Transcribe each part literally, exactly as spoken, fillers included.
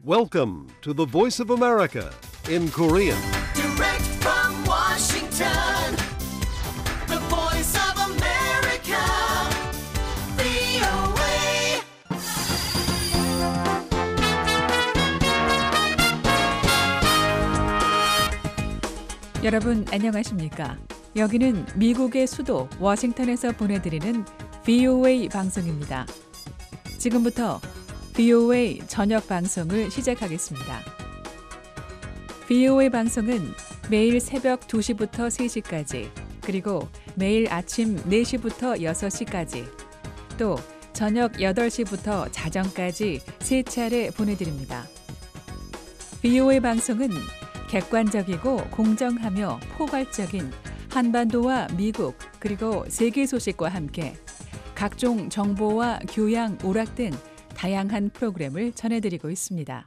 Welcome to the Voice of America in Korean. Direct from Washington, the Voice of America, 브이오에이. 여러분 안녕하십니까? 여기는 미국의 수도 워싱턴에서 보내드리는 브이오에이 방송입니다. 지금부터 브이오에이 저녁 방송을 시작하겠습니다. 브이오에이 방송은 매일 새벽 두 시부터 세 시까지, 그리고 매일 아침 네 시부터 여섯 시까지, 또 저녁 여덟 시부터 자정까지 세 차례 보내드립니다. 브이오에이 방송은 객관적이고 공정하며 포괄적인 한반도와 미국 그리고 세계 소식과 함께 각종 정보와 교양, 오락 등 다양한 프로그램을 전해드리고 있습니다.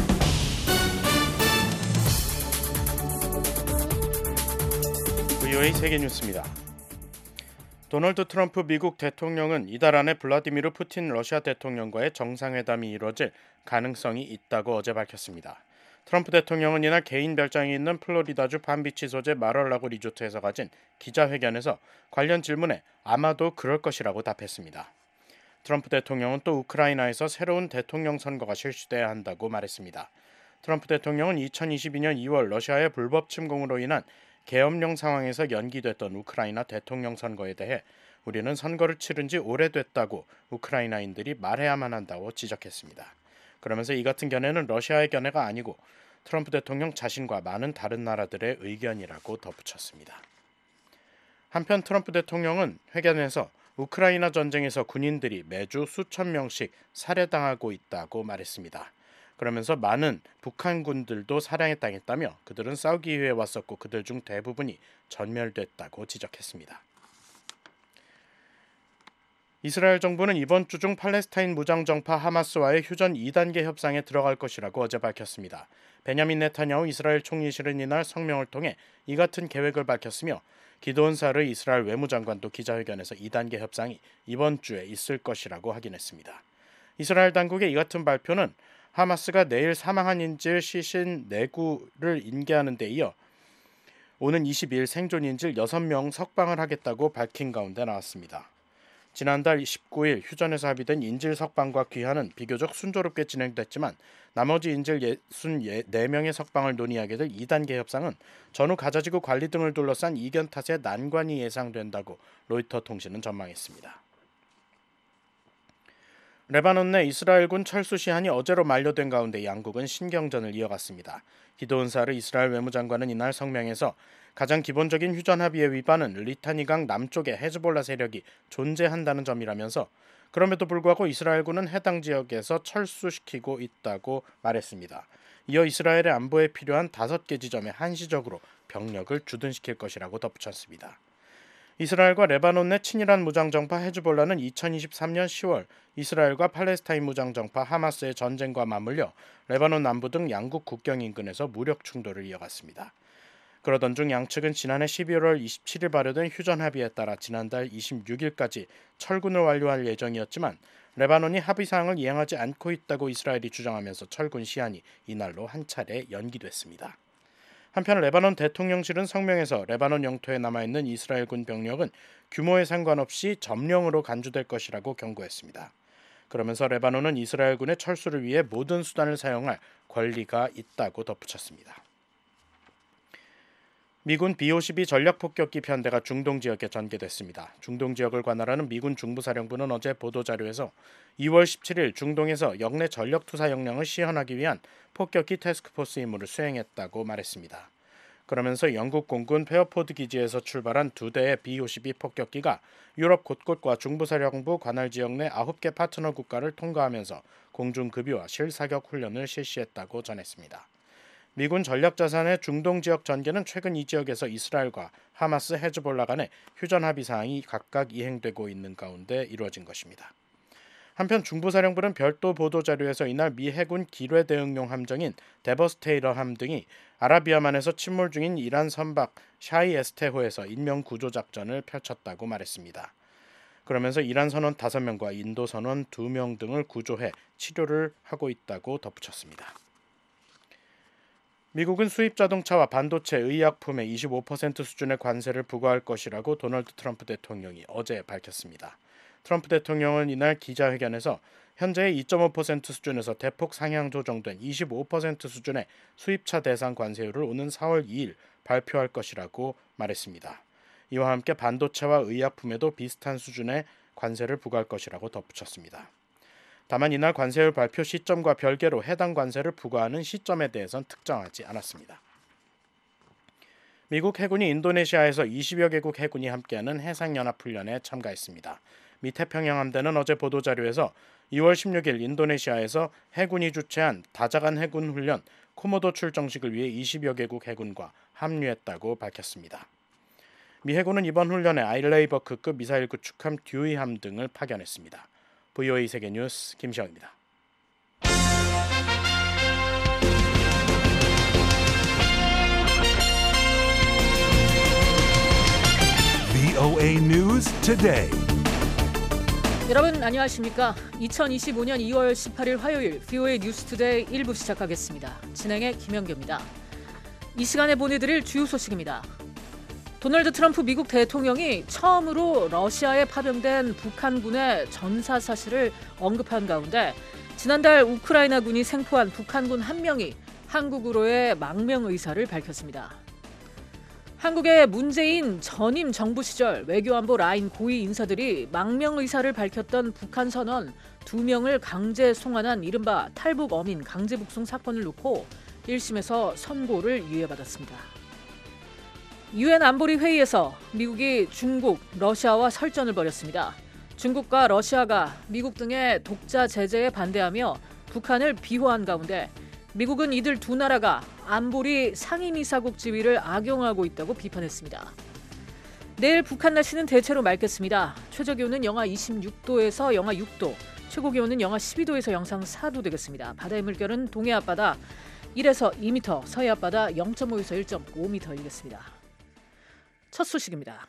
브이오에이 세계뉴스입니다. 도널드 트럼프 미국 대통령은 이달 안에 블라디미르 푸틴 러시아 대통령과의 정상회담이 이뤄질 가능성이 있다고 어제 밝혔습니다. 트럼프 대통령은 이날 개인 별장이 있는 플로리다주 밤비치 소재 마럴라고 리조트에서 가진 기자회견에서 관련 질문에 아마도 그럴 것이라고 답했습니다. 트럼프 대통령은 또 우크라이나에서 새로운 대통령 선거가 실시돼야 한다고 말했습니다. 트럼프 대통령은 이천이십이 년 이월 러시아의 불법 침공으로 인한 계엄령 상황에서 연기됐던 우크라이나 대통령 선거에 대해 우리는 선거를 치른 지 오래됐다고 우크라이나인들이 말해야만 한다고 지적했습니다. 그러면서 이 같은 견해는 러시아의 견해가 아니고 트럼프 대통령 자신과 많은 다른 나라들의 의견이라고 덧붙였습니다. 한편 트럼프 대통령은 회견에서 우크라이나 전쟁에서 군인들이 매주 수천 명씩 살해당하고 있다고 말했습니다. 그러면서 많은 북한군들도 살해에 당했다며 그들은 싸우기 위해 왔었고 그들 중 대부분이 전멸됐다고 지적했습니다. 이스라엘 정부는 이번 주 중 팔레스타인 무장정파 하마스와의 휴전 이 단계 협상에 들어갈 것이라고 어제 밝혔습니다. 베냐민 네타냐후 이스라엘 총리실은 이날 성명을 통해 이 같은 계획을 밝혔으며 기드온 사르 이스라엘 외무장관도 기자회견에서 이 단계 협상이 이번 주에 있을 것이라고 확인했습니다. 이스라엘 당국의 이 같은 발표는 하마스가 내일 사망한 인질 시신 네구를 인계하는 데 이어 오는 이십이 일 생존 인질 여섯 명 석방을 하겠다고 밝힌 가운데 나왔습니다. 지난달 십구 일 휴전에서 합의된 인질 석방과 귀환은 비교적 순조롭게 진행됐지만 나머지 인질 육십사 명의 석방을 논의하게 될 이 단계 협상은 전후 가자지구 관리 등을 둘러싼 이견 탓에 난관이 예상된다고 로이터 통신은 전망했습니다. 레바논 내 이스라엘군 철수 시한이 어제로 만료된 가운데 양국은 신경전을 이어갔습니다. 기드온 사르 이스라엘 외무장관은 이날 성명에서 가장 기본적인 휴전 합의의 위반은 리타니강 남쪽에 헤즈볼라 세력이 존재한다는 점이라면서 그럼에도 불구하고 이스라엘군은 해당 지역에서 철수시키고 있다고 말했습니다. 이어 이스라엘의 안보에 필요한 다섯 개 지점에 한시적으로 병력을 주둔시킬 것이라고 덧붙였습니다. 이스라엘과 레바논 내 친이란 무장정파 헤즈볼라는 이천이십삼 년 시월 이스라엘과 팔레스타인 무장정파 하마스의 전쟁과 맞물려 레바논 남부 등 양국 국경 인근에서 무력 충돌을 이어갔습니다. 그러던 중 양측은 지난해 십일월 이십칠 일 발효된 휴전 합의에 따라 지난달 이십육 일까지 철군을 완료할 예정이었지만 레바논이 합의 사항을 이행하지 않고 있다고 이스라엘이 주장하면서 철군 시한이 이날로 한 차례 연기됐습니다. 한편 레바논 대통령실은 성명에서 레바논 영토에 남아있는 이스라엘군 병력은 규모에 상관없이 점령으로 간주될 것이라고 경고했습니다. 그러면서 레바논은 이스라엘군의 철수를 위해 모든 수단을 사용할 권리가 있다고 덧붙였습니다. 미군 비 오십이 전략폭격기 편대가 중동 지역에 전개됐습니다. 중동 지역을 관할하는 미군 중부사령부는 어제 보도자료에서 이월 십칠 일 중동에서 역내 전력투사 역량을 시연하기 위한 폭격기 태스크포스 임무를 수행했다고 말했습니다. 그러면서 영국 공군 페어포드 기지에서 출발한 두 대의 비 오십이 폭격기가 유럽 곳곳과 중부사령부 관할 지역 내 아홉 개 파트너 국가를 통과하면서 공중급유와 실사격 훈련을 실시했다고 전했습니다. 미군 전략자산의 중동 지역 전개는 최근 이 지역에서 이스라엘과 하마스, 헤즈볼라 간의 휴전 합의 사항이 각각 이행되고 있는 가운데 이루어진 것입니다. 한편 중부사령부는 별도 보도자료에서 이날 미 해군 기뢰 대응용 함정인 데버스테이러함 등이 아라비아만에서 침몰 중인 이란 선박 샤이 에스테호에서 인명 구조 작전을 펼쳤다고 말했습니다. 그러면서 이란 선원 다섯 명과 인도 선원 두 명 등을 구조해 치료를 하고 있다고 덧붙였습니다. 미국은 수입 자동차와 반도체, 의약품에 이십오 퍼센트 수준의 관세를 부과할 것이라고 도널드 트럼프 대통령이 어제 밝혔습니다. 트럼프 대통령은 이날 기자회견에서 현재의 이 점 오 퍼센트 수준에서 대폭 상향 조정된 이십오 퍼센트 수준의 수입차 대상 관세율을 오는 사월 이일 발표할 것이라고 말했습니다. 이와 함께 반도체와 의약품에도 비슷한 수준의 관세를 부과할 것이라고 덧붙였습니다. 다만 이날 관세율 발표 시점과 별개로 해당 관세를 부과하는 시점에 대해선 특정하지 않았습니다. 미국 해군이 인도네시아에서 이십여 개국 해군이 함께하는 해상연합훈련에 참가했습니다. 미 태평양 함대는 어제 보도자료에서 이월 십육일 인도네시아에서 해군이 주최한 다자간 해군 훈련 코모도 출정식을 위해 이십여 개국 해군과 합류했다고 밝혔습니다. 미 해군은 이번 훈련에 아일레이버크급 미사일 구축함 듀이함 등을 파견했습니다. 브이오에이 세계뉴스 김시영입니다. 브이오에이 News Today. 여러분 안녕하십니까? 이천이십오년 이월 십팔일 화요일 브이오에이 뉴스투데이 일 부 시작하겠습니다. 진행의 김현규입니다. 이 시간에 보내드릴 주요 소식입니다. 도널드 트럼프 미국 대통령이 처음으로 러시아에 파병된 북한군의 전사 사실을 언급한 가운데 지난달 우크라이나군이 생포한 북한군 한 명이 한국으로의 망명 의사를 밝혔습니다. 한국의 문재인 전임 정부 시절 외교안보 라인 고위 인사들이 망명 의사를 밝혔던 북한 선원 두 명을 강제 송환한 이른바 탈북 어민 강제 북송 사건을 놓고 일 심에서 선고를 유예받았습니다. 유엔 안보리 회의에서 미국이 중국, 러시아와 설전을 벌였습니다. 중국과 러시아가 미국 등의 독자 제재에 반대하며 북한을 비호한 가운데 미국은 이들 두 나라가 안보리 상임이사국 지위를 악용하고 있다고 비판했습니다. 내일 북한 날씨는 대체로 맑겠습니다. 최저기온은 영하 이십육도에서 영하 육도, 최고기온은 영하 십이도에서 영상 사도 되겠습니다. 바다의 물결은 동해 앞바다 일에서 이 미터, 서해 앞바다 영 점 오에서 일 점 오 미터이겠습니다. 첫 소식입니다.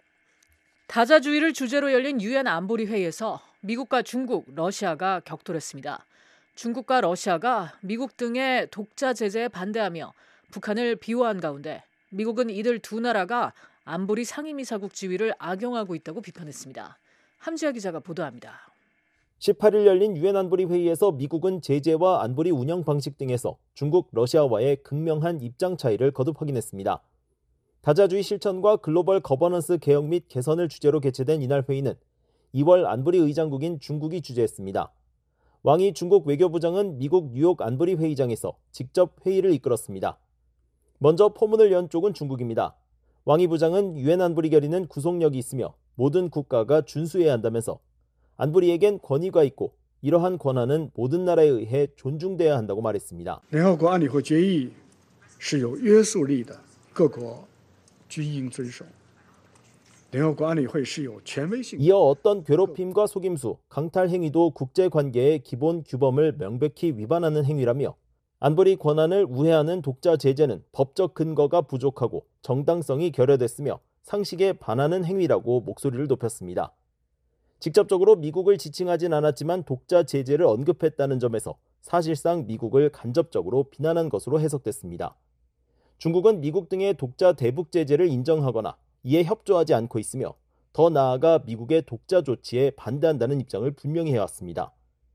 다자주의를 주제로 열린 유엔 안보리 회의에서 미국과 중국, 러시아가 격돌했습니다. 중국과 러시아가 미국 등의 독자 제재에 반대하며 북한을 비호한 가운데 미국은 이들 두 나라가 안보리 상임이사국 지위를 악용하고 있다고 비판했습니다. 함지아 기자가 보도합니다. 십팔일 열린 유엔 안보리 회의에서 미국은 제재와 안보리 운영 방식 등에서 중국, 러시아와의 극명한 입장 차이를 거듭 확인했습니다. 다자주의 실천과 글로벌 거버넌스 개혁 및 개선을 주제로 개최된 이날 회의는 이월 안보리 의장국인 중국이 주재했습니다. 왕이 중국 외교부장은 미국 뉴욕 안보리 회의장에서 직접 회의를 이끌었습니다. 먼저 포문을 연 쪽은 중국입니다. 왕이 부장은 유엔 안보리 결의는 구속력이 있으며 모든 국가가 준수해야 한다면서 안보리에겐 권위가 있고 이러한 권한은 모든 나라에 의해 존중돼야 한다고 말했습니다. 联合国安理会决议是有约束力的，各国均应遵守。联合国安理会是有权威性。 이어 어떤 괴롭힘과 속임수, 강탈 행위도 국제관계의 기본 규범을 명백히 위반하는 행위라며 안보리 권한을 우회하는 독자 제재는 법적 근거가 부족하고 정당성이 결여됐으며 상식에 반하는 행위라고 목소리를 높였습니다. 직접적으로 미국을 지칭하진 않았지만 독자 제재를 언급했다는 점에서 사실상 미국을 간접적으로 비난한 것으로 해석됐습니다. 중국은 미국 등의 독자 대북 제재를 인정하거나 이에 협조하지 않고 있으며 더 나아가 미국의 독자 조치에 반대한다는 입장을 분명히 해왔습니다.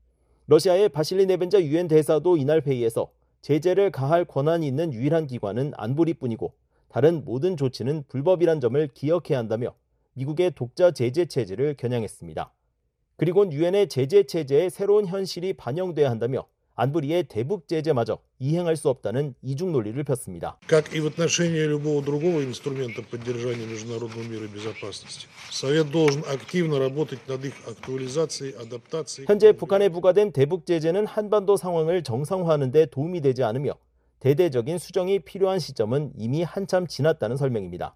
러시아의 바실리 네벤자 유엔 대사도 이날 회의에서 제재를 가할 권한이 있는 유일한 기관은 안보리뿐이고 다른 모든 조치는 불법이란 점을 기억해야 한다며 미국의 독자 제재 체제를 겨냥했습니다. 그리고 유엔의 제재 체제에 새로운 현실이 반영돼야 한다며 안보리의 대북 제재마저 이행할 수 없다는 이중 논리를 폈습니다. Как и в отношении любого другого инструмента поддержания международного мира и безопасности, Совет должен активно работать над их актуализацией, адаптацией. 현재 북한에 부과된 대북 제재는 한반도 상황을 정상화하는 데 도움이 되지 않으며 대대적인 수정이 필요한 시점은 이미 한참 지났다는 설명입니다.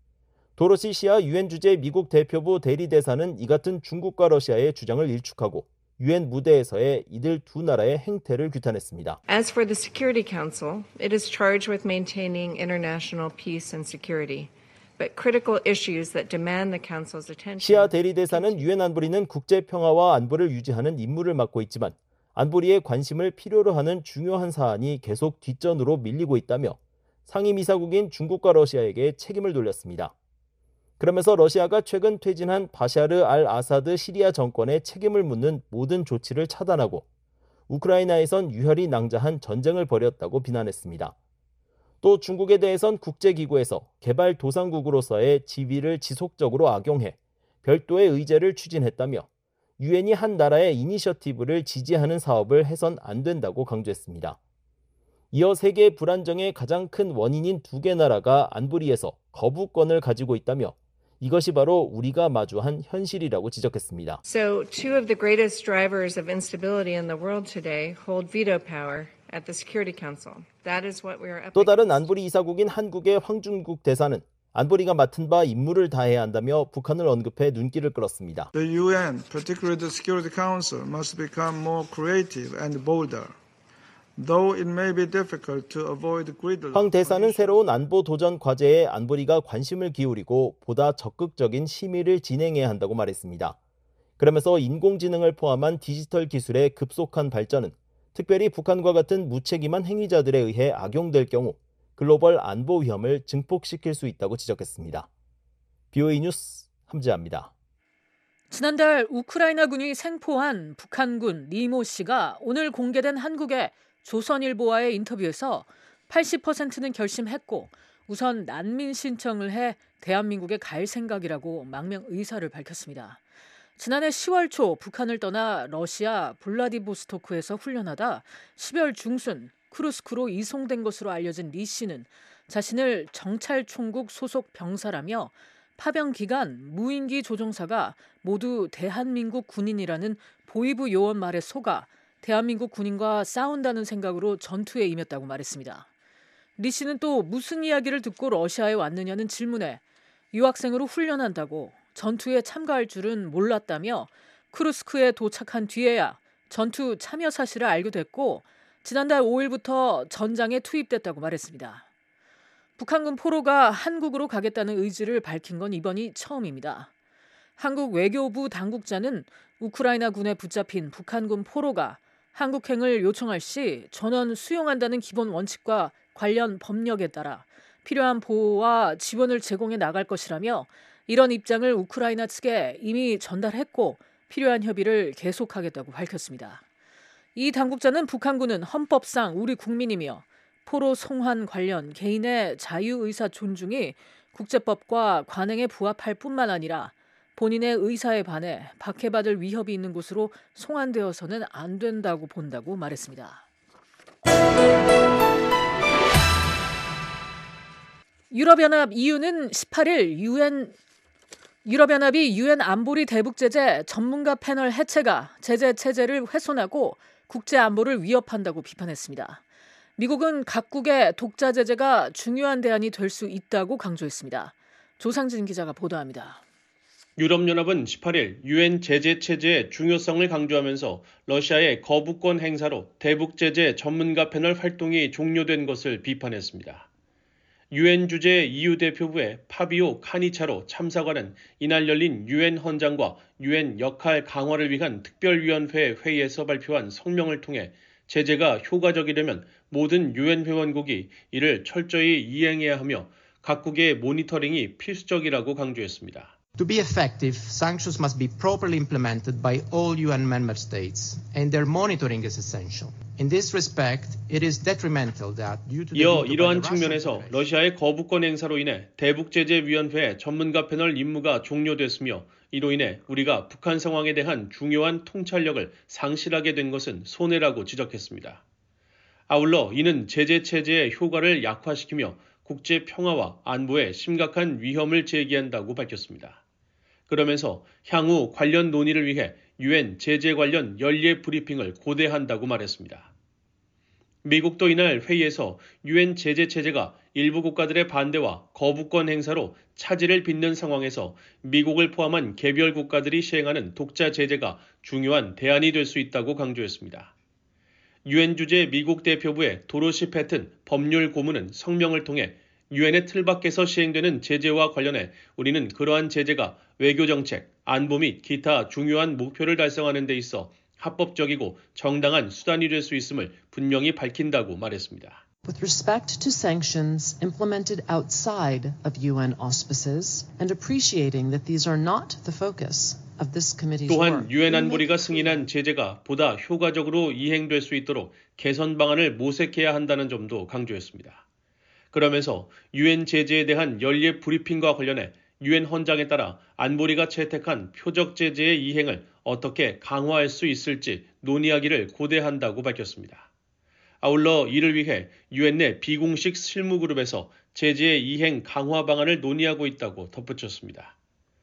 도로시 시아 유엔 주재 미국 대표부 대리대사는 이 같은 중국과 러시아의 주장을 일축하고 유엔 무대에서의 이들 두 나라의 행태를 규탄했습니다. As for the Security Council, it is charged with maintaining international peace and security. but critical issues that demand the Council's attention. 시아 대리대사는 유엔 안보리는 국제 평화와 안보를 유지하는 임무를 맡고 있지만 안보리의 관심을 필요로 하는 중요한 사안이 계속 뒷전으로 밀리고 있다며 상임이사국인 중국과 러시아에게 책임을 돌렸습니다. 그러면서 러시아가 최근 퇴진한 바샤르 알 아사드 시리아 정권의 책임을 묻는 모든 조치를 차단하고 우크라이나에선 유혈이 낭자한 전쟁을 벌였다고 비난했습니다. 또 중국에 대해선 국제기구에서 개발도상국으로서의 지위를 지속적으로 악용해 별도의 의제를 추진했다며 유엔이 한 나라의 이니셔티브를 지지하는 사업을 해선 안 된다고 강조했습니다. 이어 세계 불안정의 가장 큰 원인인 두 개 나라가 안보리에서 거부권을 가지고 있다며 이것이 바로 우리가 마주한 현실이라고 지적했습니다. So two of the greatest drivers of instability in the world today hold veto power at the Security Council. That is what we are up 또 다른 안보리 이사국인 한국의 황준국 대사는 안보리가 맡은 바 임무를 다해야 한다며 북한을 언급해 눈길을 끌었습니다. The 유엔, particularly the Security Council, must become more creative and bolder. Though it may be difficult to avoid gridlock. 황 대사는 새로운 안보 도전 과제에 안보리가 관심을 기울이고 보다 적극적인 심의를 진행해야 한다고 말했습니다. 그러면서 인공지능을 포함한 디지털 기술의 급속한 발전은 특별히 북한과 같은 무책임한 행위자들에 의해 악용될 경우 글로벌 안보 위험을 증폭시킬 수 있다고 지적했습니다. 비오이 뉴스 함지아입니다. 지난달 우크라이나군이 생포한 북한군 리모 씨가 오늘 공개된 한국의 조선일보와의 인터뷰에서 팔십 퍼센트는 결심했고 우선 난민 신청을 해 대한민국에 갈 생각이라고 망명 의사를 밝혔습니다. 지난해 시월 초 북한을 떠나 러시아 블라디보스토크에서 훈련하다 십이월 중순 쿠르스크로 이송된 것으로 알려진 리 씨는 자신을 정찰총국 소속 병사라며 파병 기간 무인기 조종사가 모두 대한민국 군인이라는 보위부 요원 말에 속아 대한민국 군인과 싸운다는 생각으로 전투에 임했다고 말했습니다. 리 씨는 또 무슨 이야기를 듣고 러시아에 왔느냐는 질문에 유학생으로 훈련한다고 전투에 참가할 줄은 몰랐다며 쿠르스크에 도착한 뒤에야 전투 참여 사실을 알게 됐고 지난달 오일부터 전장에 투입됐다고 말했습니다. 북한군 포로가 한국으로 가겠다는 의지를 밝힌 건 이번이 처음입니다. 한국 외교부 당국자는 우크라이나 군에 붙잡힌 북한군 포로가 한국행을 요청할 시 전원 수용한다는 기본 원칙과 관련 법령에 따라 필요한 보호와 지원을 제공해 나갈 것이라며 이런 입장을 우크라이나 측에 이미 전달했고 필요한 협의를 계속하겠다고 밝혔습니다. 이 당국자는 북한군은 헌법상 우리 국민이며 포로 송환 관련 개인의 자유의사 존중이 국제법과 관행에 부합할 뿐만 아니라 본인의 의사에 반해 박해받을 위협이 있는 곳으로 송환되어서는 안 된다고 본다고 말했습니다. 유럽연합 이유는 십팔일 유엔 유럽연합이 유엔 안보리 대북제재 전문가 패널 해체가 제재 체제를 훼손하고 국제 안보를 위협한다고 비판했습니다. 미국은 각국의 독자 제재가 중요한 대안이 될 수 있다고 강조했습니다. 조상진 기자가 보도합니다. 유럽연합은 십팔일 유엔 제재 체제의 중요성을 강조하면서 러시아의 거부권 행사로 대북제재 전문가 패널 활동이 종료된 것을 비판했습니다. 유엔 주재 이유 대표부의 파비오 카니차로 참사관은 이날 열린 유엔 헌장과 유엔 역할 강화를 위한 특별위원회 회의에서 발표한 성명을 통해 제재가 효과적이려면 모든 유엔 회원국이 이를 철저히 이행해야 하며 각국의 모니터링이 필수적이라고 강조했습니다. To be effective, sanctions must be properly implemented by all 유엔 member states, and their monitoring is essential. In this respect, it is detrimental that due to the 이어 이러한 측면에서 러시아의 거부권 행사로 인해 대북제재위원회 전문가 패널 임무가 종료됐으며 이로 인해 우리가 북한 상황에 대한 중요한 통찰력을 상실하게 된 것은 손해라고 지적했습니다. 아울러 이는 제재 체제의 효과를 약화시키며 국제 평화와 안보에 심각한 위험을 제기한다고 밝혔습니다. 그러면서 향후 관련 논의를 위해 유엔 제재 관련 연례 브리핑을 고대한다고 말했습니다. 미국도 이날 회의에서 유엔 제재 체제가 일부 국가들의 반대와 거부권 행사로 차질을 빚는 상황에서 미국을 포함한 개별 국가들이 시행하는 독자 제재가 중요한 대안이 될 수 있다고 강조했습니다. 유엔 주재 미국 대표부의 도로시 패튼 법률 고문은 성명을 통해 유엔의 틀 밖에서 시행되는 제재와 관련해 우리는 그러한 제재가 외교정책, 안보 및 기타 중요한 목표를 달성하는 데 있어 합법적이고 정당한 수단이 될 수 있음을 분명히 밝힌다고 말했습니다. With respect to sanctions implemented outside of U N auspices and appreciating that these are not the focus of this committee's 또한 work. 유엔 안보리가 승인한 제재가 보다 효과적으로 이행될 수 있도록 개선 방안을 모색해야 한다는 점도 강조했습니다. 그러면서 유엔 제재에 대한 연례 브리핑과 관련해 유엔 헌장에 따라 안보리가 채택한 표적 제재의 이행을 어떻게 강화할 수 있을지 논의하기를 고대한다고 밝혔습니다. 아울러 이를 위해 유엔 내 비공식 실무그룹에서 제재의 이행 강화 방안을 논의하고 있다고 덧붙였습니다.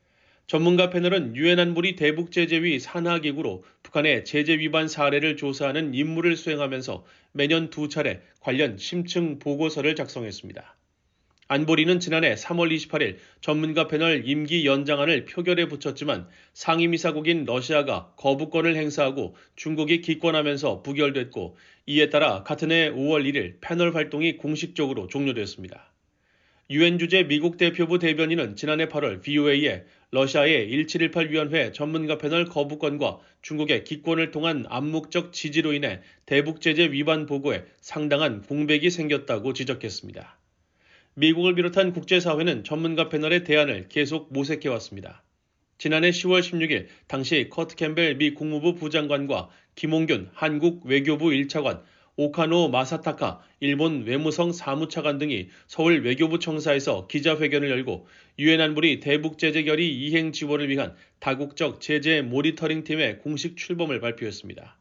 전문가 패널은 유엔 안보리 대북제재위 산하기구로 북한의 제재 위반 사례를 조사하는 임무를 수행하면서 매년 두 차례 관련 심층 보고서를 작성했습니다. 안보리는 지난해 삼월 이십팔일 전문가 패널 임기 연장안을 표결에 붙였지만 상임이사국인 러시아가 거부권을 행사하고 중국이 기권하면서 부결됐고 이에 따라 같은 해 오월 일일 패널 활동이 공식적으로 종료됐습니다. 유엔 주재 미국 대표부 대변인은 지난해 팔월 브이오에이에 러시아의 일칠일팔 위원회 전문가 패널 거부권과 중국의 기권을 통한 암묵적 지지로 인해 대북제재 위반 보고에 상당한 공백이 생겼다고 지적했습니다. 미국을 비롯한 국제사회는 전문가 패널의 대안을 계속 모색해왔습니다. 지난해 시월 십육일 당시 커트 캠벨 미 국무부 부장관과 김홍균 한국 외교부 일 차관, 오카노 마사타카 일본 외무성 사무차관 등이 서울 외교부 청사에서 기자회견을 열고 유엔 안보리 대북제재 결의 이행 지원을 위한 다국적 제재 모니터링 팀의 공식 출범을 발표했습니다.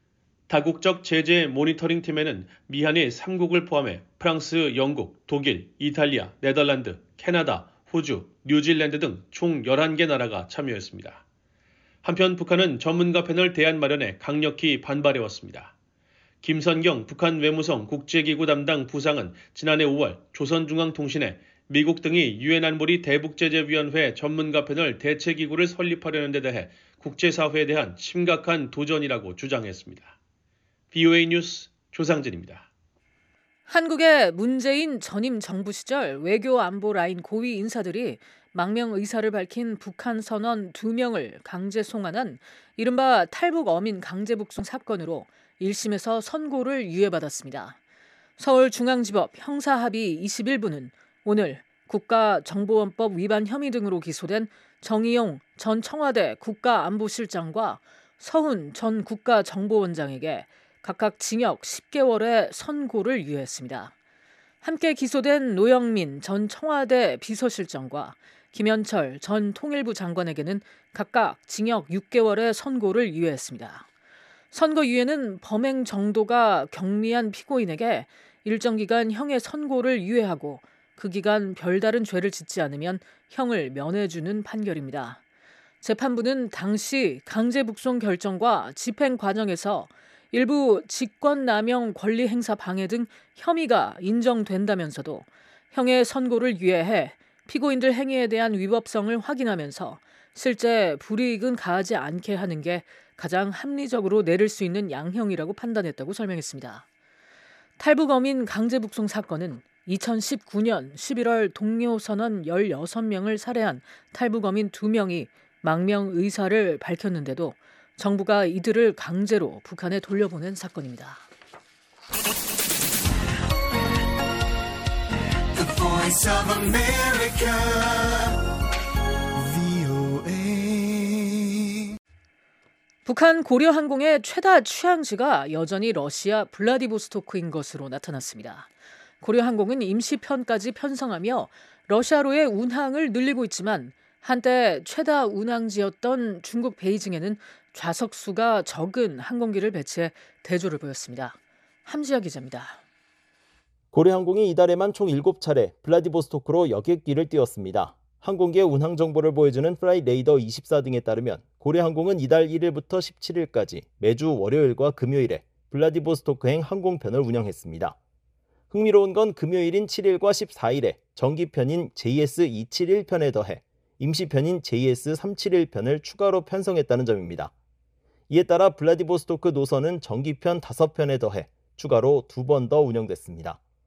다국적 제재 모니터링 팀에는 미한일 삼국을 포함해 프랑스, 영국, 독일, 이탈리아, 네덜란드, 캐나다, 호주, 뉴질랜드 등 총 열한 개 나라가 참여했습니다. 한편 북한은 전문가 패널 대안 마련에 강력히 반발해왔습니다. 김선경 북한 외무성 국제기구 담당 부상은 지난해 오월 조선중앙통신에 미국 등이 유엔 안보리 대북제재위원회 전문가 패널 대체기구를 설립하려는 데 대해 국제사회에 대한 심각한 도전이라고 주장했습니다. 브이오에이 뉴스 조상진입니다. 한국의 문재인 전임 정부 시절 외교 안보 라인 고위 인사들이 망명 의사를 밝힌 북한 선원 두 명을 강제 송환한 이른바 탈북 어민 강제 북송 사건으로 일 심에서 선고를 유예받았습니다. 서울중앙지법 형사합의 이십일 부는 오늘 국가정보원법 위반 혐의 등으로 기소된 정의용 전 청와대 국가안보실장과 서훈 전 국가정보원장에게 각각 징역 십 개월의 선고를 유예했습니다. 함께 기소된 노영민 전 청와대 비서실장과 김현철 전 통일부 장관에게는 각각 징역 육 개월의 선고를 유예했습니다. 선고 유예는 범행 정도가 경미한 피고인에게 일정 기간 형의 선고를 유예하고 그 기간 별다른 죄를 짓지 않으면 형을 면해주는 판결입니다. 재판부는 당시 강제 북송 결정과 집행 과정에서 일부 직권남용 권리행사 방해 등 혐의가 인정된다면서도 형의 선고를 유예해 피고인들 행위에 대한 위법성을 확인하면서 실제 불이익은 가하지 않게 하는 게 가장 합리적으로 내릴 수 있는 양형이라고 판단했다고 설명했습니다. 탈북 어민 강제 북송 사건은 이천십구 년 십일월 동료 선원 열여섯 명을 살해한 탈북 어민 두 명이 망명 의사를 밝혔는데도 정부가 이들을 강제로 북한에 돌려보낸 사건입니다. The Voice of America, 브이오에이. 북한 고려항공의 최다 취항지가 여전히 러시아 블라디보스토크인 것으로 나타났습니다. 고려항공은 임시편까지 편성하며 러시아로의 운항을 늘리고 있지만 한때 최다 운항지였던 중국 베이징에는 좌석 수가 적은 항공기를 배치해 대조를 보였습니다. 함지아 기자입니다. 고려항공이 이달에만 총 일곱 차례 블라디보스토크로 여객기를 띄웠습니다. 항공기의 운항 정보를 보여주는 플라이레이더 이십사 등에 따르면 고려항공은 이달 일일부터 십칠일까지 매주 월요일과 금요일에 블라디보스토크행 항공편을 운영했습니다. 흥미로운 건 금요일인 칠일과 십사일에 정기편인 제이에스 이백칠십일 편에 더해 임시편인 제이에스 삼백칠십일 편을 추가로 편성했다는 점입니다. 이에 따라 블라디보스토크 노선은 정기편 다섯 편에 더해 추가로 두 번 더 운영됐습니다.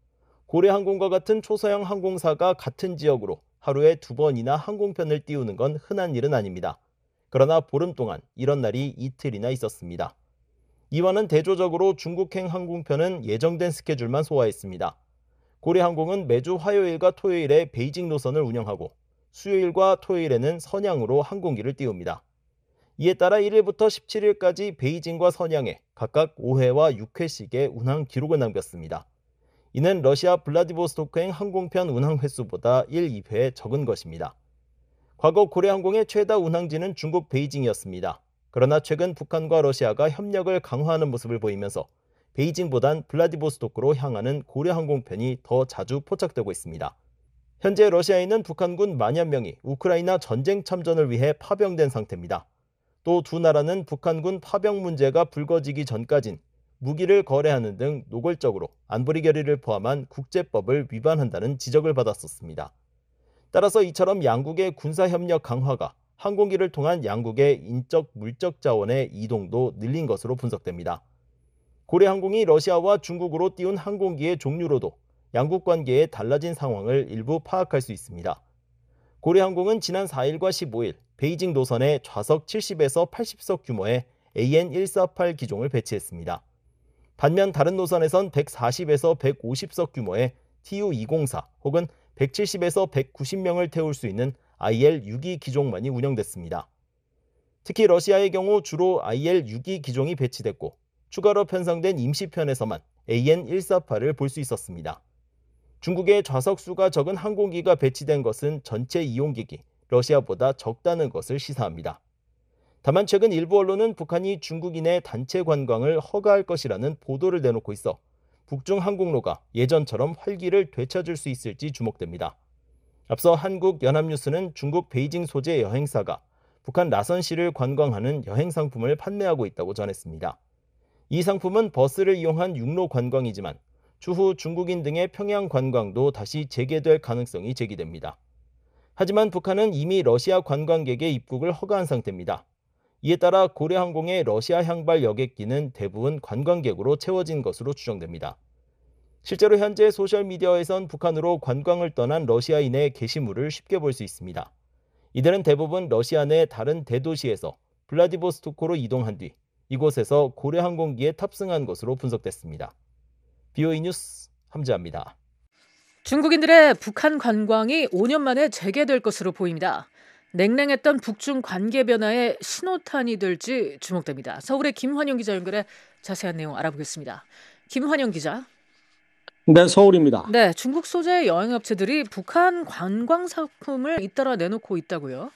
고래항공과 같은 초소형 항공사가 같은 지역으로 하루에 두 번이나 항공편을 띄우는 건 흔한 일은 아닙니다. 그러나 보름 동안 이런 날이 이틀이나 있었습니다. 이와는 대조적으로 중국행 항공편은 예정된 스케줄만 소화했습니다. 고래항공은 매주 화요일과 토요일에 베이징 노선을 운영하고 수요일과 토요일에는 선양으로 항공기를 띄웁니다. 이에 따라 일 일부터 십칠 일까지 베이징과 선양에 각각 오 회와 육 회씩의 운항 기록을 남겼습니다. 이는 러시아 블라디보스토크행 항공편 운항 횟수보다 일, 이 회 적은 것입니다. 과거 고래항공의 최다 운항지는 중국 베이징이었습니다. 그러나 최근 북한과 러시아가 협력을 강화하는 모습을 보이면서 베이징보단 블라디보스토크로 향하는 고래항공편이 더 자주 포착되고 있습니다. 현재 러시아에는 북한군 만여 명이 우크라이나 전쟁 참전을 위해 파병된 상태입니다. 또 두 나라는 북한군 파병 문제가 불거지기 전까진 무기를 거래하는 등 노골적으로 안보리 결의를 포함한 국제법을 위반한다는 지적을 받았었습니다. 따라서 이처럼 양국의 군사협력 강화가 항공기를 통한 양국의 인적, 물적 자원의 이동도 늘린 것으로 분석됩니다. 고래항공이 러시아와 중국으로 띄운 항공기의 종류로도 양국 관계의 달라진 상황을 일부 파악할 수 있습니다. 고래항공은 지난 사 일과 십오 일 베이징 노선에 좌석 칠십에서 팔십 석 규모의 에이엔 백사십팔 기종을 배치했습니다. 반면 다른 노선에선 백사십에서 백오십 석 규모의 티유 이공사 혹은 백칠십에서 백구십 명을 태울 수 있는 아이엘 육십이 기종만이 운영됐습니다. 특히 러시아의 경우 주로 아이엘 육십이 기종이 배치됐고 추가로 편성된 임시편에서만 에이엔 백사십팔을 볼 수 있었습니다. 중국의 좌석 수가 적은 항공기가 배치된 것은 전체 이용객이 러시아보다 적다는 것을 시사합니다. 다만 최근 일부 언론은 북한이 중국인의 단체 관광을 허가할 것이라는 보도를 내놓고 있어 북중 항공로가 예전처럼 활기를 되찾을 수 있을지 주목됩니다. 앞서 한국연합뉴스는 중국 베이징 소재 여행사가 북한 라선시를 관광하는 여행 상품을 판매하고 있다고 전했습니다. 이 상품은 버스를 이용한 육로 관광이지만 추후 중국인 등의 평양 관광도 다시 재개될 가능성이 제기됩니다. 하지만 북한은 이미 러시아 관광객의 입국을 허가한 상태입니다. 이에 따라 고래항공의 러시아 향발 여객기는 대부분 관광객으로 채워진 것으로 추정됩니다. 실제로 현재 소셜미디어에선 북한으로 관광을 떠난 러시아인의 게시물을 쉽게 볼 수 있습니다. 이들은 대부분 러시아 내 다른 대도시에서 블라디보스토크로 이동한 뒤 이곳에서 고래항공기에 탑승한 것으로 분석됐습니다. 비오이 뉴스 함지아입니다. 중국인들의 북한 관광이 오 년 만에 재개될 것으로 보입니다. 냉랭했던 북중 관계 변화에 신호탄이 될지 주목됩니다. 서울의 김환영 기자 연결해 자세한 내용 알아보겠습니다. 김환영 기자. 네, 서울입니다. 네, 중국 소재 여행업체들이 북한 관광 상품을 잇따라 내놓고 있다고요?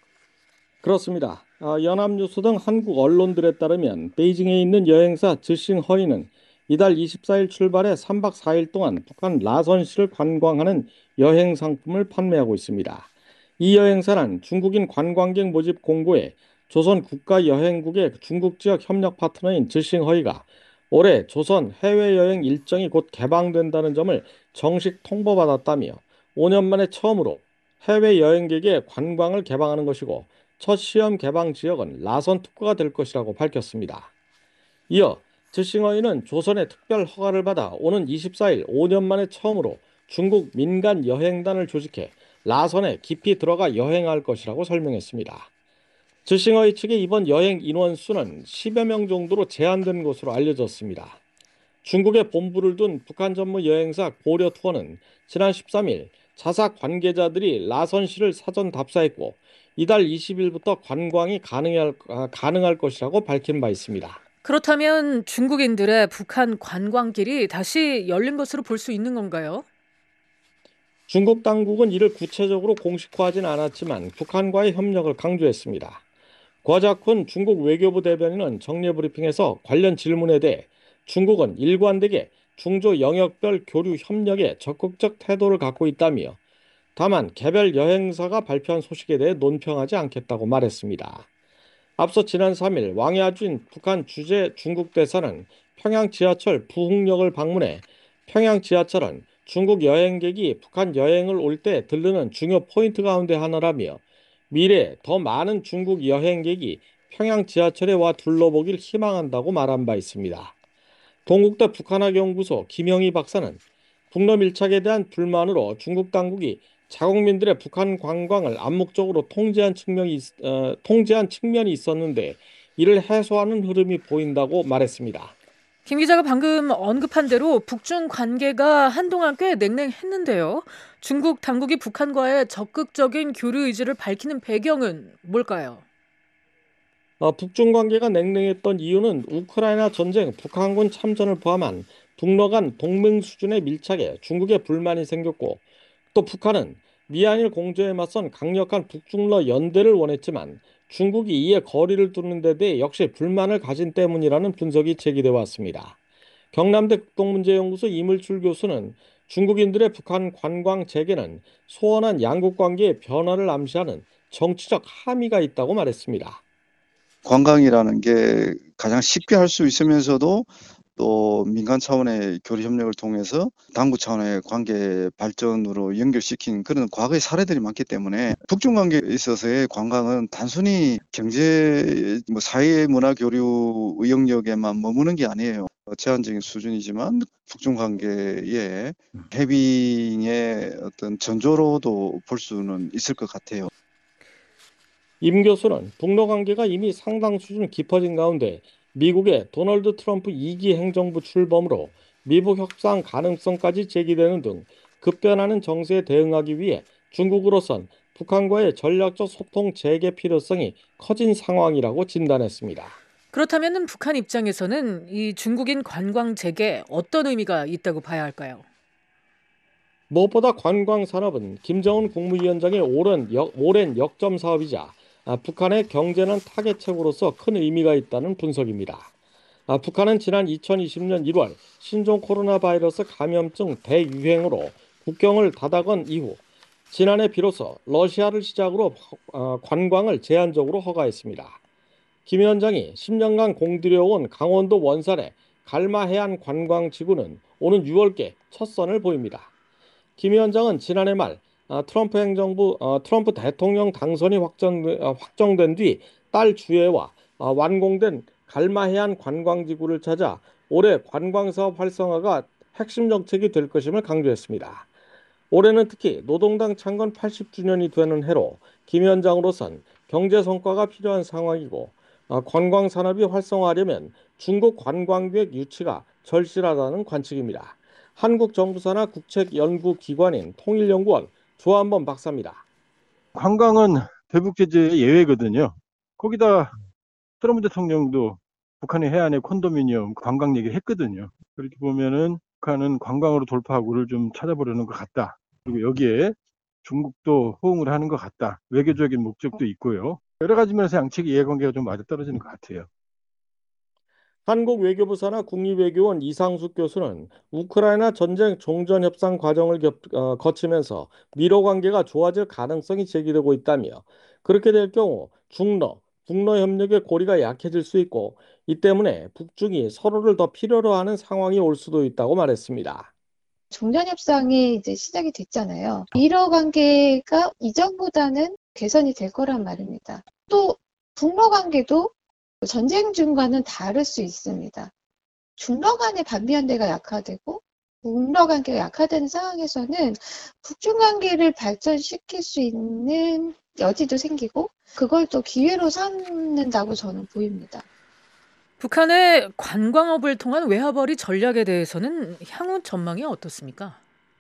그렇습니다. 연합뉴스 등 한국 언론들에 따르면 베이징에 있는 여행사 즈싱허이는 이달 이십사 일 출발해 삼 박 사 일 동안 북한 라선시를 관광하는 여행 상품을 판매하고 있습니다. 이 여행사는 중국인 관광객 모집 공고에 조선 국가여행국의 중국 지역 협력 파트너인 즈싱허이가 올해 조선 해외여행 일정이 곧 개방된다는 점을 정식 통보받았다며 오 년 만에 처음으로 해외여행객의 관광을 개방하는 것이고 첫 시험 개방 지역은 라선 특구가 될 것이라고 밝혔습니다. 이어 즈싱허이는 조선의 특별 허가를 받아 오는 이십사 일 오 년 만에 처음으로 중국 민간 여행단을 조직해 라선에 깊이 들어가 여행할 것이라고 설명했습니다. 즈싱허이 측의 이번 여행 인원 수는 십여 명 정도로 제한된 것으로 알려졌습니다. 중국에 본부를 둔 북한 전문 여행사 고려투어는 지난 십삼 일 자사 관계자들이 라선시를 사전 답사했고 이달 이십 일부터 관광이 가능할, 가능할 것이라고 밝힌 바 있습니다. 그렇다면 중국인들의 북한 관광길이 다시 열린 것으로 볼 수 있는 건가요? 중국 당국은 이를 구체적으로 공식화하진 않았지만 북한과의 협력을 강조했습니다. 과자쿤 중국 외교부 대변인은 정례 브리핑에서 관련 질문에 대해 중국은 일관되게 중조 영역별 교류 협력에 적극적 태도를 갖고 있다며 다만 개별 여행사가 발표한 소식에 대해 논평하지 않겠다고 말했습니다. 앞서 지난 삼 일 왕야준 북한 주재 중국 대사는 평양 지하철 부흥역을 방문해 평양 지하철은 중국 여행객이 북한 여행을 올 때 들르는 중요 포인트 가운데 하나라며 미래에 더 많은 중국 여행객이 평양 지하철에 와 둘러보길 희망한다고 말한 바 있습니다. 동국대 북한학연구소 김영희 박사는 북러 밀착에 대한 불만으로 중국 당국이 자국민들의 북한 관광을 암묵적으로 통제한 측면이, 어, 통제한 측면이 있었는데 이를 해소하는 흐름이 보인다고 말했습니다. 김 기자가 방금 언급한 대로 북중 관계가 한동안 꽤 냉랭했는데요. 중국 당국이 북한과의 적극적인 교류 의지를 밝히는 배경은 뭘까요? 어, 북중 관계가 냉랭했던 이유는 우크라이나 전쟁, 북한군 참전을 포함한 북러 간 동맹 수준의 밀착에 중국에 불만이 생겼고 또 북한은 미한일 공조에 맞선 강력한 북중러 연대를 원했지만 중국이 이에 거리를 두는 데 대해 역시 불만을 가진 때문이라는 분석이 제기돼 왔습니다. 경남대 국동문제연구소 이물출 교수는 중국인들의 북한 관광 재개는 소원한 양국 관계의 변화를 암시하는 정치적 함의가 있다고 말했습니다. 관광이라는 게 가장 쉽게 할 수 있으면서도 또 민간 차원의 교류 협력을 통해서 당국 차원의 관계 발전으로 연결시킨 그런 과거의 사례들이 많기 때문에 북중 관계에 있어서의 관광은 단순히 경제, 뭐 사회 문화 교류 영역에만 머무는 게 아니에요. 제한적인 수준이지만 북중 관계의 해빙의 어떤 전조로도 볼 수는 있을 것 같아요. 임 교수는 북러 관계가 이미 상당 수준 깊어진 가운데 미국의 도널드 트럼프 이 기 행정부 출범으로 미북 협상 가능성까지 제기되는 등 급변하는 정세에 대응하기 위해 중국으로선 북한과의 전략적 소통 재개 필요성이 커진 상황이라고 진단했습니다. 그렇다면 북한 입장에서는 이 중국인 관광 재개에 어떤 의미가 있다고 봐야 할까요? 무엇보다 관광 산업은 김정은 국무위원장의 오랜, 역, 오랜 역점 사업이자 아, 북한의 경제는 타겟책으로서 큰 의미가 있다는 분석입니다. 아, 북한은 지난 이천이십 년 일월 신종 코로나 바이러스 감염증 대유행으로 국경을 닫아건 이후 지난해 비로소 러시아를 시작으로 어, 관광을 제한적으로 허가했습니다. 김 위원장이 십 년간 공들여온 강원도 원산의 갈마해안 관광지구는 오는 유월께 첫 선을 보입니다. 김 위원장은 지난해 말 트럼프 행정부 트럼프 대통령 당선이 확정, 확정된 뒤 딸 주애와 완공된 갈마해안 관광지구를 찾아 올해 관광사업 활성화가 핵심 정책이 될 것임을 강조했습니다. 올해는 특히 노동당 창건 팔십 주년이 되는 해로 김 위원장으로선 경제 성과가 필요한 상황이고 관광산업이 활성화하려면 중국 관광객 유치가 절실하다는 관측입니다. 한국 정부 산하 국책연구기관인 통일연구원 조한범 박사입니다. 관광은 대북 제재의 예외거든요. 거기다 트럼프 대통령도 북한의 해안에 콘도미니엄 관광 얘기를 했거든요. 그렇게 보면은 북한은 관광으로 돌파구를 좀 찾아보려는 것 같다. 그리고 여기에 중국도 호응을 하는 것 같다. 외교적인 목적도 있고요. 여러 가지 면에서 양측의 이해관계가 좀 맞아떨어지는 것 같아요. 한국 외교부 산하 국립외교원 이상숙 교수는 우크라이나 전쟁 종전 협상 과정을 겹, 어, 거치면서 미러 관계가 좋아질 가능성이 제기되고 있다며 그렇게 될 경우 중러, 북러 협력의 고리가 약해질 수 있고 이 때문에 북중이 서로를 더 필요로 하는 상황이 올 수도 있다고 말했습니다. 종전 협상이 이제 시작이 됐잖아요. 미러 관계가 이전보다는 개선이 될 거란 말입니다. 또 북러 관계도 전쟁 중과는 다를 수 있습니다. 중러 간의 반미연대가 약화되고 북러 관계가 약화되는 상황에서는 북중 관계를 발전시킬 수 있는 여지도 생기고 그걸 또 기회로 삼는다고 저는 보입니다. 북한의 관광업을 통한 외화벌이 전략에 대해서는 향후 전망이 어떻습니까?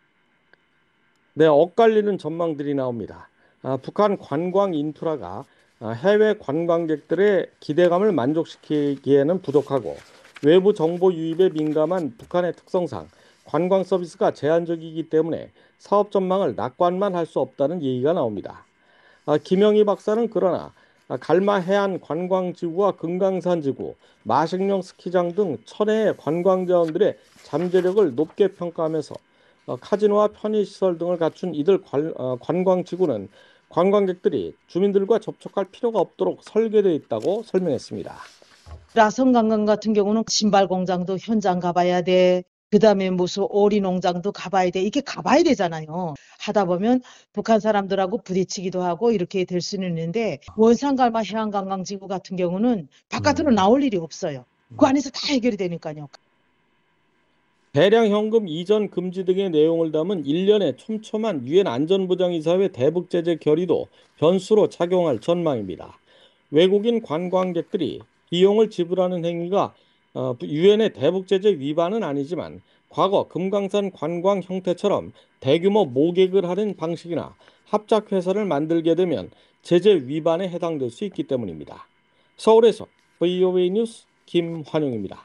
네, 엇갈리는 전망들이 나옵니다. 아, 북한 관광 인프라가 해외 관광객들의 기대감을 만족시키기에는 부족하고 외부 정보 유입에 민감한 북한의 특성상 관광 서비스가 제한적이기 때문에 사업 전망을 낙관만 할 수 없다는 얘기가 나옵니다. 김영희 박사는 그러나 갈마해안 관광지구와 금강산지구, 마식령 스키장 등 천혜의 관광자원들의 잠재력을 높게 평가하면서 카지노와 편의시설 등을 갖춘 이들 관광지구는 관광객들이 주민들과 접촉할 필요가 없도록 설계되어 있다고 설명했습니다. 라성관광 같은 경우는 신발 공장도 현장 가봐야 돼. 그 다음에 무슨 오리 농장도 가봐야 돼. 이게 가봐야 되잖아요. 하다 보면 북한 사람들하고 부딪히기도 하고 이렇게 될 수는 있는데 원산갈마 해안관광지구 같은 경우는 바깥으로 나올 일이 없어요. 그 안에서 다 해결이 되니까요. 대량 현금 이전 금지 등의 내용을 담은 일련의 촘촘한 유엔 안전보장이사회 대북 제재 결의도 변수로 작용할 전망입니다. 외국인 관광객들이 비용을 지불하는 행위가 유엔의 대북 제재 위반은 아니지만 과거 금강산 관광 형태처럼 대규모 모객을 하는 방식이나 합작회사를 만들게 되면 제재 위반에 해당될 수 있기 때문입니다. 서울에서 브이오에이 뉴스 김환용입니다.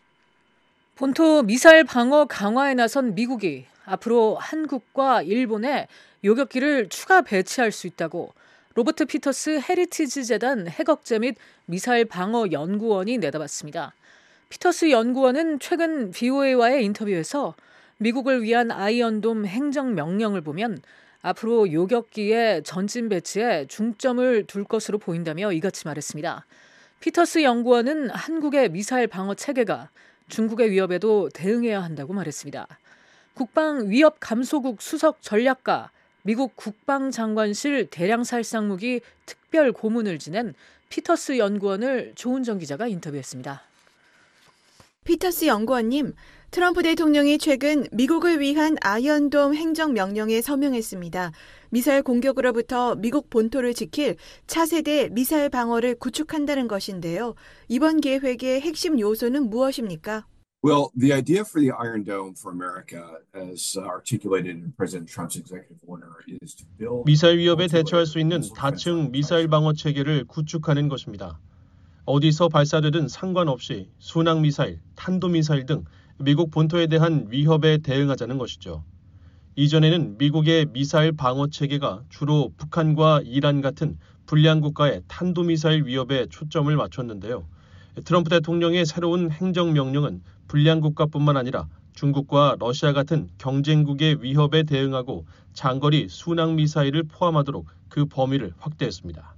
본토 미사일 방어 강화에 나선 미국이 앞으로 한국과 일본에 요격기를 추가 배치할 수 있다고 로버트 피터스 헤리티지 재단 핵억제 및 미사일 방어 연구원이 내다봤습니다. 피터스 연구원은 최근 브이오에이와의 인터뷰에서 미국을 위한 아이언돔 행정명령을 보면 앞으로 요격기의 전진 배치에 중점을 둘 것으로 보인다며 이같이 말했습니다. 피터스 연구원은 한국의 미사일 방어 체계가 중국의 위협에도 대응해야 한다고 말했습니다. 국방위협 감소국 수석 전략가, 미국 국방장관실 대량살상무기 특별 고문을 지낸 피터스 연구원을 조은정 기자가 인터뷰했습니다. 피터스 연구원님, 트럼프 대통령이 최근 미국을 위한 아이언돔 행정명령에 서명했습니다. 미사일 공격으로부터 미국 본토를 지킬 차세대 미사일 방어를 구축한다는 것인데요. 이번 계획의 핵심 요소는 무엇입니까? Well, the idea for the Iron Dome for America, as articulated in President Trump's executive order, is to build. 미사일 위협에 대처할 수 있는 다층 미사일 방어 체계를 구축하는 것입니다. 어디서 발사되든 상관없이 순항 미사일, 탄도 미사일 등 미국 본토에 대한 위협에 대응하자는 것이죠. 이전에는 미국의 미사일 방어 체계가 주로 북한과 이란 같은 불량 국가의 탄도미사일 위협에 초점을 맞췄는데요. 트럼프 대통령의 새로운 행정명령은 불량 국가뿐만 아니라 중국과 러시아 같은 경쟁국의 위협에 대응하고 장거리 순항 미사일을 포함하도록 그 범위를 확대했습니다.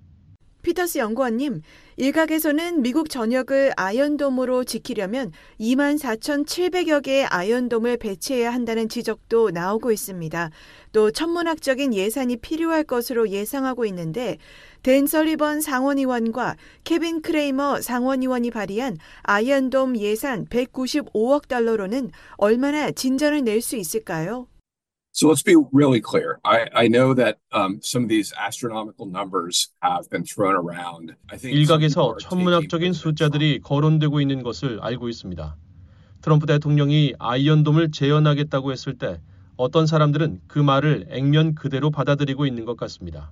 피터스 연구원님, 일각에서는 미국 전역을 아이언돔으로 지키려면 이만 사천칠백여 개의 아이언돔을 배치해야 한다는 지적도 나오고 있습니다. 또 천문학적인 예산이 필요할 것으로 예상하고 있는데 댄 설리번 상원의원과 케빈 크레이머 상원의원이 발의한 아이언돔 예산 백구십오억 달러로는 얼마나 진전을 낼 수 있을까요? So let's be really clear. I, I know that um, some of these astronomical numbers have been thrown around. I think 일각에서 천문학적인 숫자들이 거론되고 있는 것을 알고 있습니다. 트럼프 대통령이 아이언돔을 재현하겠다고 했을 때 어떤 사람들은 그 말을 액면 그대로 받아들이고 있는 것 같습니다.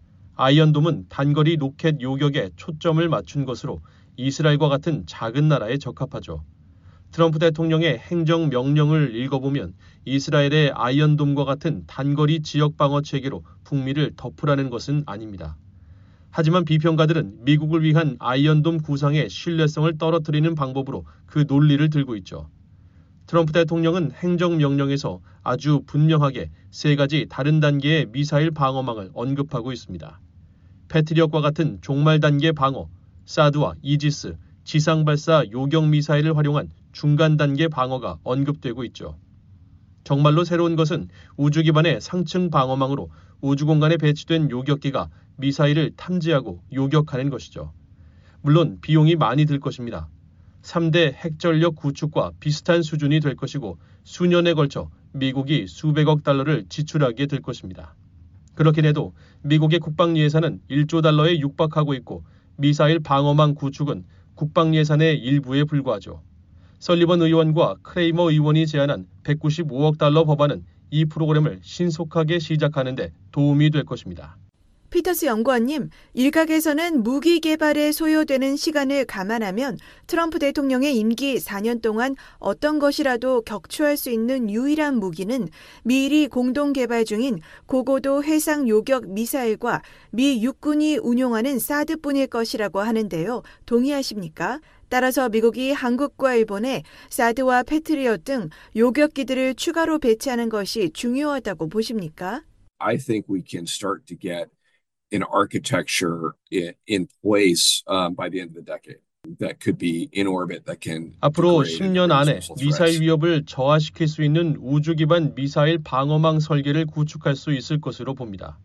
아이언돔은 단거리 로켓 요격에 초점을 맞춘 것으로 이스라엘과 같은 작은 나라에 적합하죠. 트럼프 대통령의 행정명령을 읽어보면 이스라엘의 아이언돔과 같은 단거리 지역방어 체계로 북미를 덮으라는 것은 아닙니다. 하지만 비평가들은 미국을 위한 아이언돔 구상의 신뢰성을 떨어뜨리는 방법으로 그 논리를 들고 있죠. 트럼프 대통령은 행정명령에서 아주 분명하게 세 가지 다른 단계의 미사일 방어망을 언급하고 있습니다. 패트리엇과 같은 종말 단계 방어, 사드와 이지스, 지상발사 요격 미사일을 활용한 중간 단계 방어가 언급되고 있죠. 정말로 새로운 것은 우주 기반의 상층 방어망으로 우주 공간에 배치된 요격기가 미사일을 탐지하고 요격하는 것이죠. 물론 비용이 많이 들 것입니다. 삼 대 핵전력 구축과 비슷한 수준이 될 것이고 수년에 걸쳐 미국이 수백억 달러를 지출하게 될 것입니다. 그렇긴 해도 미국의 국방 예산은 일조 달러에 육박하고 있고 미사일 방어망 구축은 국방 예산의 일부에 불과하죠. 설리번 의원과 크레이머 의원이 제안한 백구십오억 달러 법안은 이 프로그램을 신속하게 시작하는 데 도움이 될 것입니다. 피터스 연구원님, 일각에서는 무기 개발에 소요되는 시간을 감안하면 트럼프 대통령의 임기 사 년 동안 어떤 것이라도 격추할 수 있는 유일한 무기는 미일이 공동 개발 중인 고고도 해상 요격 미사일과 미 육군이 운용하는 사드뿐일 것이라고 하는데요. 동의하십니까? 따라서 미국이 한국과 일본에 사드와 패트리엇 등 요격기들을 추가로 배치하는 것이 중요하다고 보십니까? I think we can start to get an architecture in, in place um, by the end of the decade that could be in orbit that can. 앞으로 십 년 안에 미사일 위협을 저하시킬 수 있는 우주 기반 미사일 방어망 설계를 구축할 수 있을 것으로 봅니다.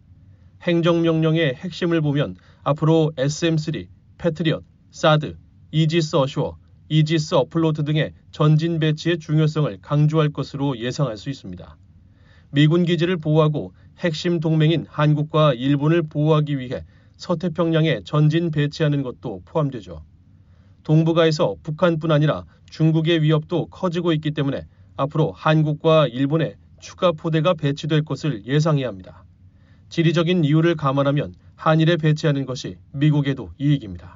행정명령의 핵심을 보면 앞으로 에스엠 쓰리, 패트리엇, 사드, 이지스 어슈어, 이지스 어플로트 등의 전진 배치의 중요성을 강조할 것으로 예상할 수 있습니다. 미군 기지를 보호하고 핵심 동맹인 한국과 일본을 보호하기 위해 서태평양에 전진 배치하는 것도 포함되죠. 동북아에서 북한뿐 아니라 중국의 위협도 커지고 있기 때문에 앞으로 한국과 일본에 추가 포대가 배치될 것을 예상해야 합니다. 지리적인 이유를 감안하면 한일에 배치하는 것이 미국에도 이익입니다.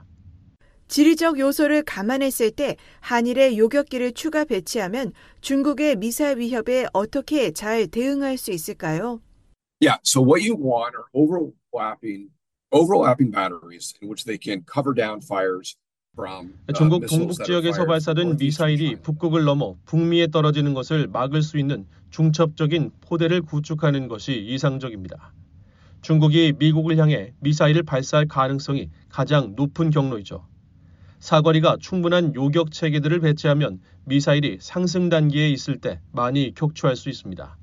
지리적 요소를 감안했을 때 한일의 요격기를 추가 배치하면 중국의 미사일 위협에 어떻게 잘 대응할 수 있을까요? Yeah, so what you want are overlapping, overlapping batteries in which they can cover down fires. 중국 동북 지역에서 발사된 미사일이 북극을 넘어 북미에 떨어지는 것을 막을 수 있는 중첩적인 포대를 구축하는 것이 이상적입니다. 중국이 미국을 향해 미사일을 발사할 가능성이 가장 높은 경로이죠. 사거리가 충분한 요격 체계들을 배치하면 미사일이 상승 단계에 있을 때 많이 격추할 수 있습니다.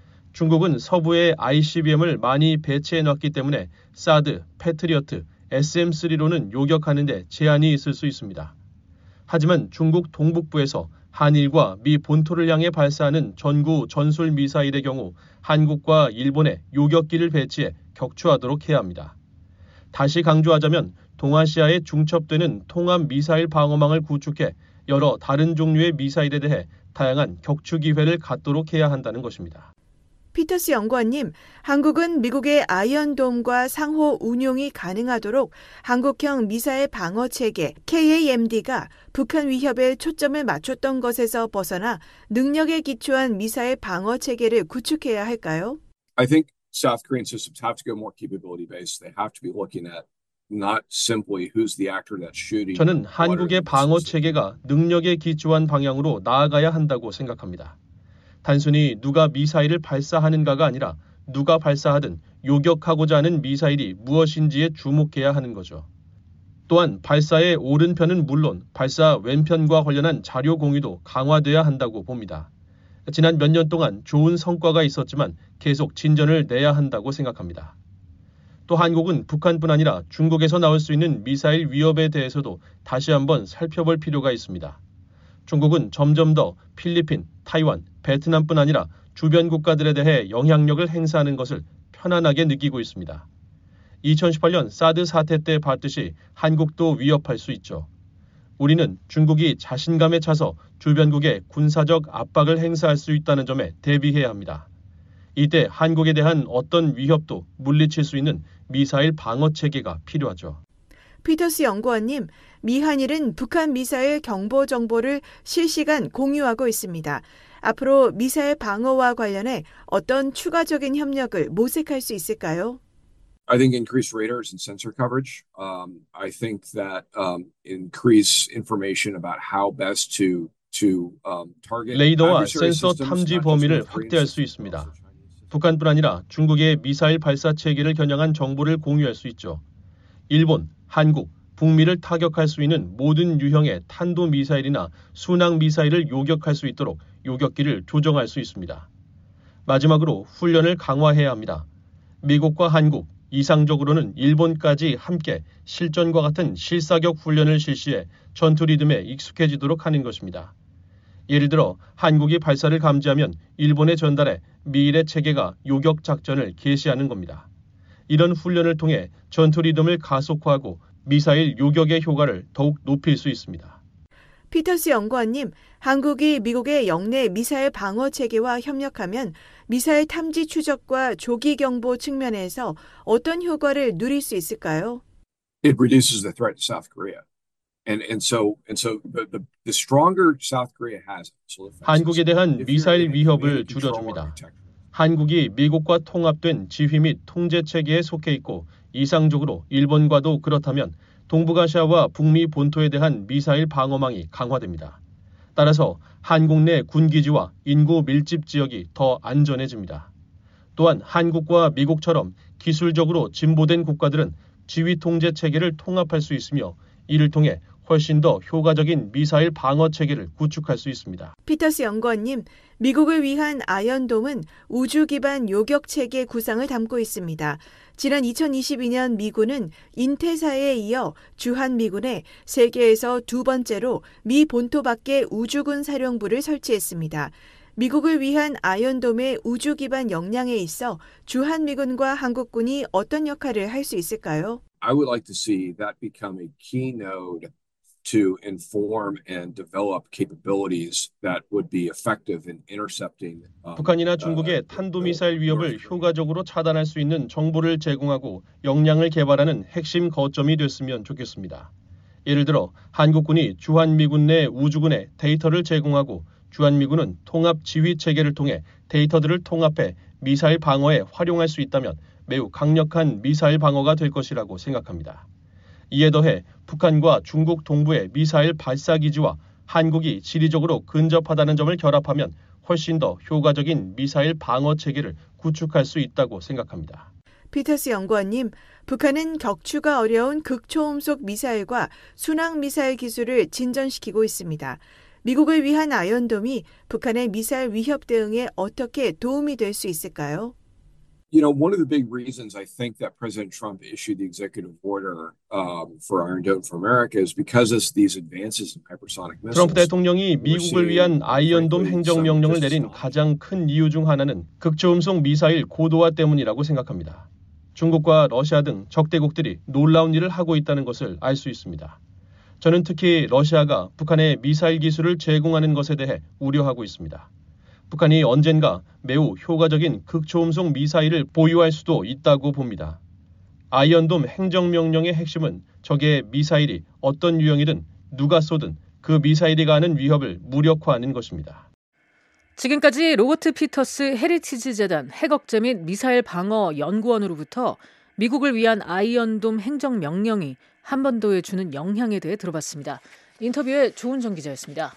중국은 서부에 아이씨비엠을 많이 배치해놨기 때문에 사드, 패트리어트, 에스엠 쓰리로는 요격하는 데 제한이 있을 수 있습니다. 하지만 중국 동북부에서 한일과 미 본토를 향해 발사하는 전구 전술 미사일의 경우 한국과 일본에 요격기를 배치해 격추하도록 해야 합니다. 다시 강조하자면 동아시아에 중첩되는 통합 미사일 방어망을 구축해 여러 다른 종류의 미사일에 대해 다양한 격추 기회를 갖도록 해야 한다는 것입니다. 피터스 연구원님, 한국은 미국의 아이언돔과 상호 운용이 가능하도록 한국형 미사일 방어 체계 케이에이엠디가 북한 위협에 초점을 맞췄던 것에서 벗어나 능력에 기초한 미사일 방어 체계를 구축해야 할까요? I think South Korean systems have to go more capability based. They have to be looking at not simply who's the actor that's shooting. 저는 한국의 방어 체계가 능력에 기초한 방향으로 나아가야 한다고 생각합니다. 단순히 누가 미사일을 발사하는가가 아니라 누가 발사하든 요격하고자 하는 미사일이 무엇인지에 주목해야 하는 거죠. 또한 발사의 오른편은 물론 발사 왼편과 관련한 자료 공유도 강화돼야 한다고 봅니다. 지난 몇 년 동안 좋은 성과가 있었지만 계속 진전을 내야 한다고 생각합니다. 또 한국은 북한뿐 아니라 중국에서 나올 수 있는 미사일 위협에 대해서도 다시 한번 살펴볼 필요가 있습니다. 중국은 점점 더 필리핀, 타이완, 베트남뿐 아니라 주변 국가들에 대해 영향력을 행사하는 것을 편안하게 느끼고 있습니다. 이천십팔 년 사드 사태 때 봤듯이 한국도 위협할 수 있죠. 우리는 중국이 자신감에 차서 주변국에 군사적 압박을 행사할 수 있다는 점에 대비해야 합니다. 이때 한국에 대한 어떤 위협도 물리칠 수 있는 미사일 방어 체계가 필요하죠. 피터스 연구원님, 미한일은 북한 미사일 경보 정보를 실시간 공유하고 있습니다. 앞으로 미사일 방어와 관련해 어떤 추가적인 협력을 모색할 수 있을까요? I think increased radars and sensor coverage. Um, I think that um, increase information about how best to to um, target. 레이더와 센서 탐지 범위를 확대할 수 있습니다. 북한뿐 아니라 중국의 미사일 발사 체계를 겨냥한 정보를 공유할 수 있죠. 일본, 한국, 북미를 타격할 수 있는 모든 유형의 탄도미사일이나 순항미사일을 요격할 수 있도록 요격기를 조정할 수 있습니다. 마지막으로 훈련을 강화해야 합니다. 미국과 한국, 이상적으로는 일본까지 함께 실전과 같은 실사격 훈련을 실시해 전투 리듬에 익숙해지도록 하는 것입니다. 예를 들어 한국이 발사를 감지하면 일본에 전달해 미일의 체계가 요격 작전을 개시하는 겁니다. 이런 훈련을 통해 전투 리듬을 가속화하고 미사일 요격의 효과를 더욱 높일 수 있습니다. 피터스 연구원님, 한국이 미국의 영내 미사일 방어 체계와 협력하면 미사일 탐지 추적과 조기 경보 측면에서 어떤 효과를 누릴 수 있을까요? It reduces the threat to South Korea. And and so and so the the, the stronger South Korea has. 한국에 대한 미사일 위협을 줄여줍니다. 한국이 미국과 통합된 지휘 및 통제 체계에 속해 있고 이상적으로 일본과도 그렇다면 동북아시아와 북미 본토에 대한 미사일 방어망이 강화됩니다. 따라서 한국 내 군기지와 인구 밀집 지역이 더 안전해집니다. 또한 한국과 미국처럼 기술적으로 진보된 국가들은 지휘 통제 체계를 통합할 수 있으며 이를 통해 훨씬 더 효과적인 미사일 방어 체계를 구축할 수 있습니다. 피터스 연구원님, 미국을 위한 아이언돔은 우주 기반 요격 체계 구상을 담고 있습니다. 지난 이천이십이 년 미군은 인태사에 이어 주한미군에 세계에서 두 번째로 미 본토 밖에 우주군 사령부를 설치했습니다. 미국을 위한 아이언돔의 우주 기반 역량에 있어 주한미군과 한국군이 어떤 역할을 할 수 있을까요? I would like to see that become a keynote to inform and develop capabilities that would be effective in intercepting. 북한이나 중국의 탄도미사일 위협을 효과적으로 차단할 수 있는 정보를 제공하고 역량을 개발하는 핵심 거점이 됐으면 좋겠습니다. 예를 들어 한국군이 주한미군 내 우주군에 데이터를 제공하고 주한미군은 통합 지휘 체계를 통해 데이터들을 통합해 미사일 방어에 활용할 수 있다면 매우 강력한 미사일 방어가 될 것이라고 생각합니다. 이에 더해 북한과 중국 동부의 미사일 발사 기지와 한국이 지리적으로 근접하다는 점을 결합하면 훨씬 더 효과적인 미사일 방어 체계를 구축할 수 있다고 생각합니다. 피터스 연구원님, 북한은 격추가 어려운 극초음속 미사일과 순항 미사일 기술을 진전시키고 있습니다. 미국을 위한 아이언돔이 북한의 미사일 위협 대응에 어떻게 도움이 될 수 있을까요? You know, one of the big reasons I think that President Trump issued the executive order um, for Iron Dome for America is because of these advances in hypersonic missiles. 트럼프 대통령이 미국을 위한 아이언돔 행정명령을 내린 가장 큰 이유 중 하나는 극초음속 미사일 고도화 때문이라고 생각합니다. 중국과 러시아 등 적대국들이 놀라운 일을 하고 있다는 것을 알 수 있습니다. 저는 특히 러시아가 북한의 미사일 기술을 제공하는 것에 대해 우려하고 있습니다. 북한이 언젠가 매우 효과적인 극초음속 미사일을 보유할 수도 있다고 봅니다. 아이언돔 행정명령의 핵심은 적의 미사일이 어떤 유형이든 누가 쏘든 그 미사일이 가하는 위협을 무력화하는 것입니다. 지금까지 로버트 피터스 헤리티지 재단 핵억제 및 미사일 방어 연구원으로부터 미국을 위한 아이언돔 행정명령이 한반도에 주는 영향에 대해 들어봤습니다. 인터뷰에 조은정 기자였습니다.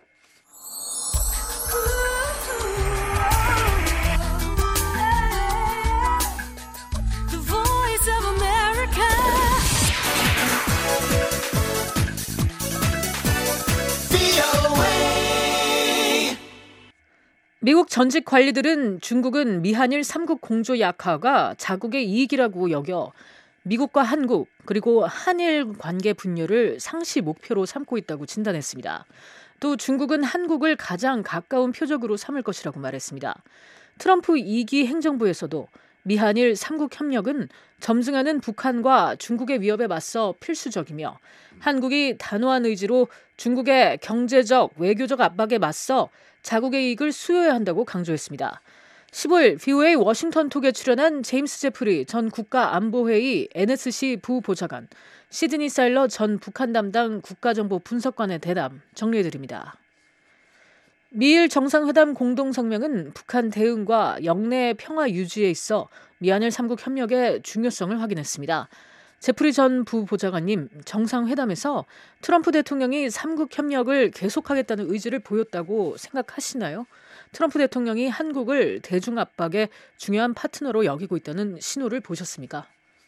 미국 전직 관리들은 중국은 미한일 삼국 공조 약화가 자국의 이익이라고 여겨 미국과 한국 그리고 한일 관계 분열을 상시 목표로 삼고 있다고 진단했습니다. 또 중국은 한국을 가장 가까운 표적으로 삼을 것이라고 말했습니다. 트럼프 이 기 행정부에서도 미한일 삼국 협력은 점증하는 북한과 중국의 위협에 맞서 필수적이며 한국이 단호한 의지로 중국의 경제적, 외교적 압박에 맞서 자국의 이익을 수여해야 한다고 강조했습니다. 십오일 브이오에이 워싱턴 톡에 출연한 제임스 제프리 전 국가안보회의 엔에스씨 부보좌관, 시드니 사일러 전 북한 담당 국가정보 분석관의 대담 정리해드립니다. 미일 정상회담 공동성명은 북한 대응과 영내 평화 유지에 있어 미한일 삼국 협력의 중요성을 확인했습니다. 제프리 전 부보좌관님, 정상회담에서 트럼프 대통령이 삼국 협력을 계속하겠다는 의지를 보였다고 생각하시나요? 트럼프 대통령이 한국을 대중 압박의 중요한 파트너로 여기고 있다는 신호를 보셨습니까?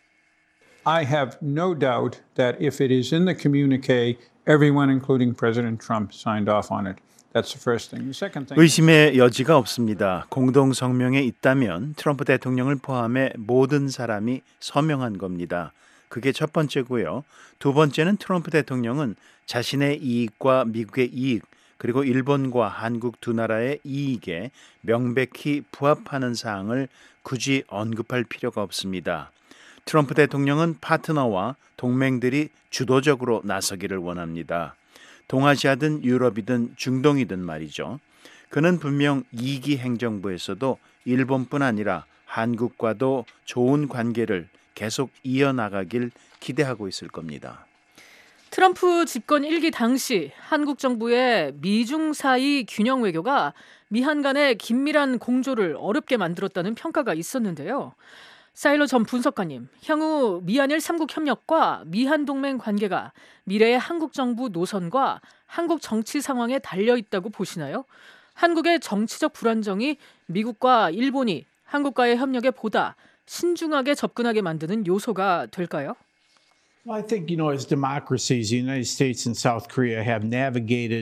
I have no doubt that if it is in the communique, everyone, including President Trump, signed off on it. That's the first thing. The second thing. 의심의 여지가 없습니다. 공동 성명에 있다면 트럼프 대통령을 포함해 모든 사람이 서명한 겁니다. 그게 첫 번째고요. 두 번째는 트럼프 대통령은 자신의 이익과 미국의 이익, 그리고 일본과 한국 두 나라의 이익에 명백히 부합하는 사항을 굳이 언급할 필요가 없습니다. 트럼프 대통령은 파트너와 동맹들이 주도적으로 나서기를 원합니다. 동아시아든 유럽이든 중동이든 말이죠. 그는 분명 이 기 행정부에서도 일본뿐 아니라 한국과도 좋은 관계를 계속 이어나가길 기대하고 있을 겁니다. 트럼프 집권 일 기 당시 한국 정부의 미중 사이 균형 외교가 미한 간의 긴밀한 공조를 어렵게 만들었다는 평가가 있었는데요. 사일러 전 분석가님, 향후 미한일 삼국 협력과 미한 동맹 관계가 미래의 한국 정부 노선과 한국 정치 상황에 달려있다고 보시나요? 한국의 정치적 불안정이 미국과 일본이 한국과의 협력에 보다 신중하게 접근하게 만드는 요소가 될까요? Well, I think, you know, as democracies, the United States and South Korea have navigated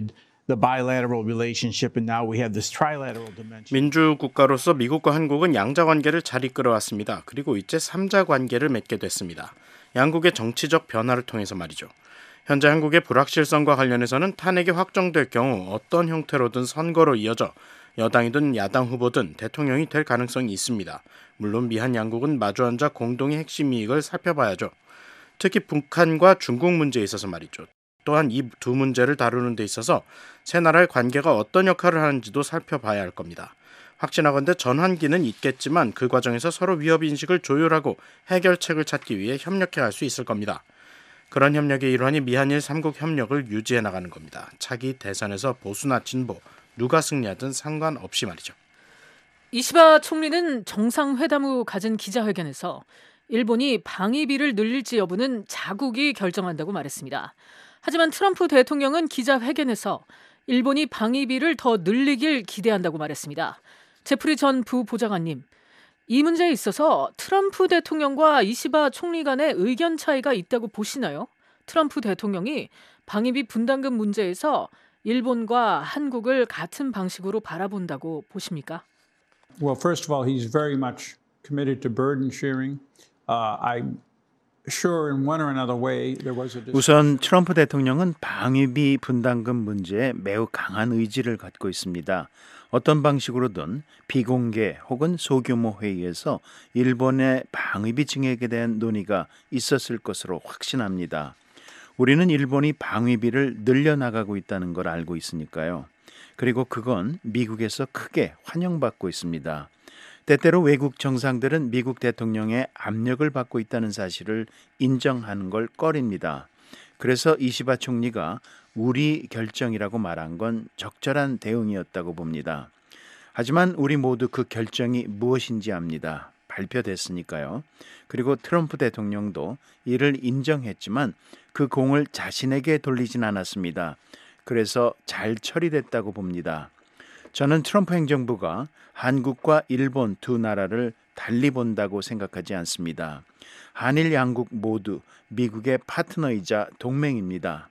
the bilateral relationship, and now we have this trilateral dimension. 민주 국가로서 미국과 한국은 양자 관계를 잘 이끌어왔습니다. 그리고 이제 삼자 관계를 맺게 됐습니다. 양국의 정치적 변화를 통해서 말이죠. 현재 한국의 불확실성과 관련해서는 탄핵이 확정될 경우 어떤 형태로든 선거로 이어져 여당이든 야당 후보든 대통령이 될 가능성이 있습니다. 물론 미한 양국은 마주 앉아 공동의 핵심 이익을 살펴봐야죠. 특히 북한과 중국 문제에 있어서 말이죠. 또한 이 두 문제를 다루는 데 있어서 세 나라의 관계가 어떤 역할을 하는지도 살펴봐야 할 겁니다. 확신하건대 전환기는 있겠지만 그 과정에서 서로 위협인식을 조율하고 해결책을 찾기 위해 협력해 갈 수 있을 겁니다. 그런 협력의 일환이 미한일 삼국 협력을 유지해 나가는 겁니다. 차기 대선에서 보수나 진보 누가 승리하든 상관없이 말이죠. 이시바 총리는 정상회담 후 가진 기자회견에서 일본이 방위비를 늘릴지 여부는 자국이 결정한다고 말했습니다. 하지만 트럼프 대통령은 기자회견에서 일본이 방위비를 더 늘리길 기대한다고 말했습니다. 제프리 전 부보좌관님, 이 문제에 있어서 트럼프 대통령과 이시바 총리 간의 의견 차이가 있다고 보시나요? 트럼프 대통령이 방위비 분담금 문제에서 일본과 한국을 같은 방식으로 바라본다고 보십니까? Well, first of all, he's very much committed to burden sharing. Uh, I'm sure in one or another way there was a 우선 트럼프 대통령은 방위비 분담금 문제에 매우 강한 의지를 갖고 있습니다. 어떤 방식으로든 비공개 혹은 소규모 회의에서 일본의 방위비 증액에 대한 논의가 있었을 것으로 확신합니다. 우리는 일본이 방위비를 늘려나가고 있다는 걸 알고 있으니까요. 그리고 그건 미국에서 크게 환영받고 있습니다. 때때로 외국 정상들은 미국 대통령의 압력을 받고 있다는 사실을 인정하는 걸 꺼립니다. 그래서 이시바 총리가 우리 결정이라고 말한 건 적절한 대응이었다고 봅니다. 하지만 우리 모두 그 결정이 무엇인지 압니다. 발표됐으니까요. 그리고 트럼프 대통령도 이를 인정했지만 그 공을 자신에게 돌리진 않았습니다. 그래서 잘 처리됐다고 봅니다. 저는 트럼프 행정부가 한국과 일본 두 나라를 달리 본다고 생각하지 않습니다. 한일 양국 모두 미국의 파트너이자 동맹입니다.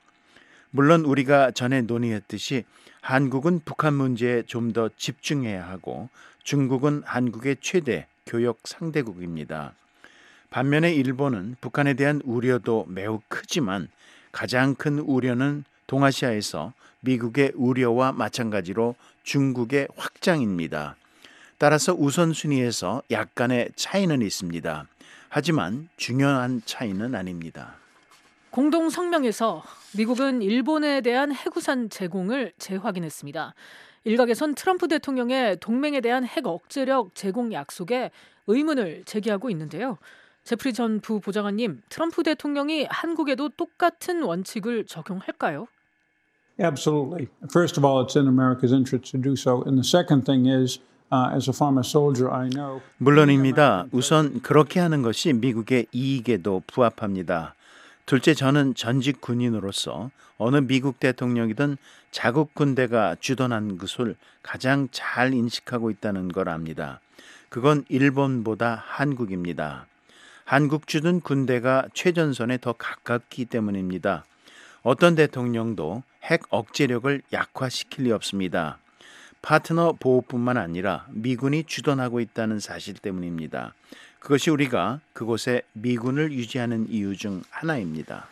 물론 우리가 전에 논의했듯이 한국은 북한 문제에 좀 더 집중해야 하고 중국은 한국의 최대 교역 상대국입니다. 반면에 일본은 북한에 대한 우려도 매우 크지만 가장 큰 우려는 동아시아에서 미국의 우려와 마찬가지로 중국의 확장입니다. 따라서 우선순위에서 약간의 차이는 있습니다. 하지만 중요한 차이는 아닙니다. 공동 성명에서 미국은 일본에 대한 해구산 제공을 재확인했습니다. 일각에선 트럼프 대통령의 동맹에 대한 핵 억제력 제공 약속에 의문을 제기하고 있는데요. 제프리 전 부보좌관님, 트럼프 대통령이 한국에도 똑같은 원칙을 적용할까요? Absolutely. First of all, it's in America's interest to do so. And the second thing is, uh, as a former soldier, I know. 물론입니다. 우선 그렇게 하는 것이 미국의 이익에도 부합합니다. 둘째, 저는 전직 군인으로서 어느 미국 대통령이든 자국 군대가 주둔한 것을 가장 잘 인식하고 있다는 걸 압니다. 그건 일본보다 한국입니다. 한국 주둔 군대가 최전선에 더 가깝기 때문입니다. 어떤 대통령도 핵 억제력을 약화시킬 리 없습니다. 파트너 보호뿐만 아니라 미군이 주둔하고 있다는 사실 때문입니다. 그것이 우리가 그곳에 미군을 유지하는 이유 중 하나입니다.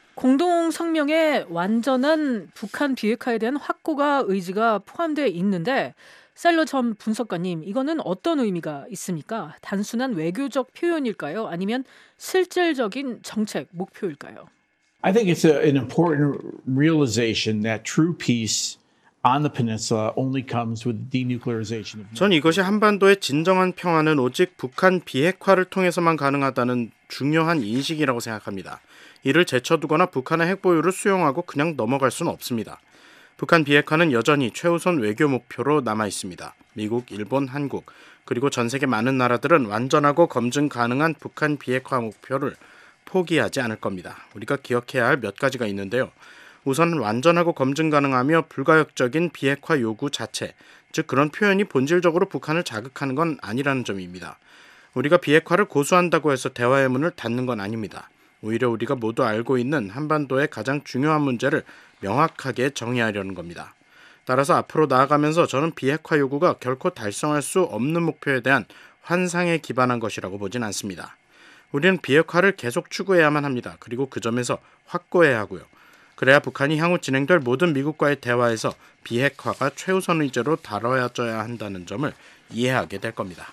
공동 성명에 완전한 북한 비핵화에 대한 확고가 의지가 포함되어 있는데 셀러 전 분석가님, 이거는 어떤 의미가 있습니까? 단순한 외교적 표현일까요? 아니면 실질적인 정책 목표일까요? I think it's a, an important realization that true peace on the peninsula only comes with denuclearization. 전 이것이 한반도의 진정한 평화는 오직 북한 비핵화를 통해서만 가능하다는 중요한 인식이라고 생각합니다. 이를 제쳐두거나 북한의 핵보유를 수용하고 그냥 넘어갈 수는 없습니다. 북한 비핵화는 여전히 최우선 외교 목표로 남아 있습니다. 미국, 일본, 한국, 그리고 전 세계 많은 나라들은 완전하고 검증 가능한 북한 비핵화 목표를 포기하지 않을 겁니다. 우리가 기억해야 할 몇 가지가 있는데요. 우선 완전하고 검증 가능하며 불가역적인 비핵화 요구 자체, 즉 그런 표현이 본질적으로 북한을 자극하는 건 아니라는 점입니다. 우리가 비핵화를 고수한다고 해서 대화의 문을 닫는 건 아닙니다. 오히려 우리가 모두 알고 있는 한반도의 가장 중요한 문제를 명확하게 정의하려는 겁니다. 따라서 앞으로 나아가면서 저는 비핵화 요구가 결코 달성할 수 없는 목표에 대한 환상에 기반한 것이라고 보진 않습니다. 우리는 비핵화를 계속 추구해야만 합니다. 그리고 그 점에서 확고해야 하고요. 그래야 북한이 향후 진행될 모든 미국과의 대화에서 비핵화가 최우선 의제로 다뤄져야 한다는 점을 이해하게 될 겁니다.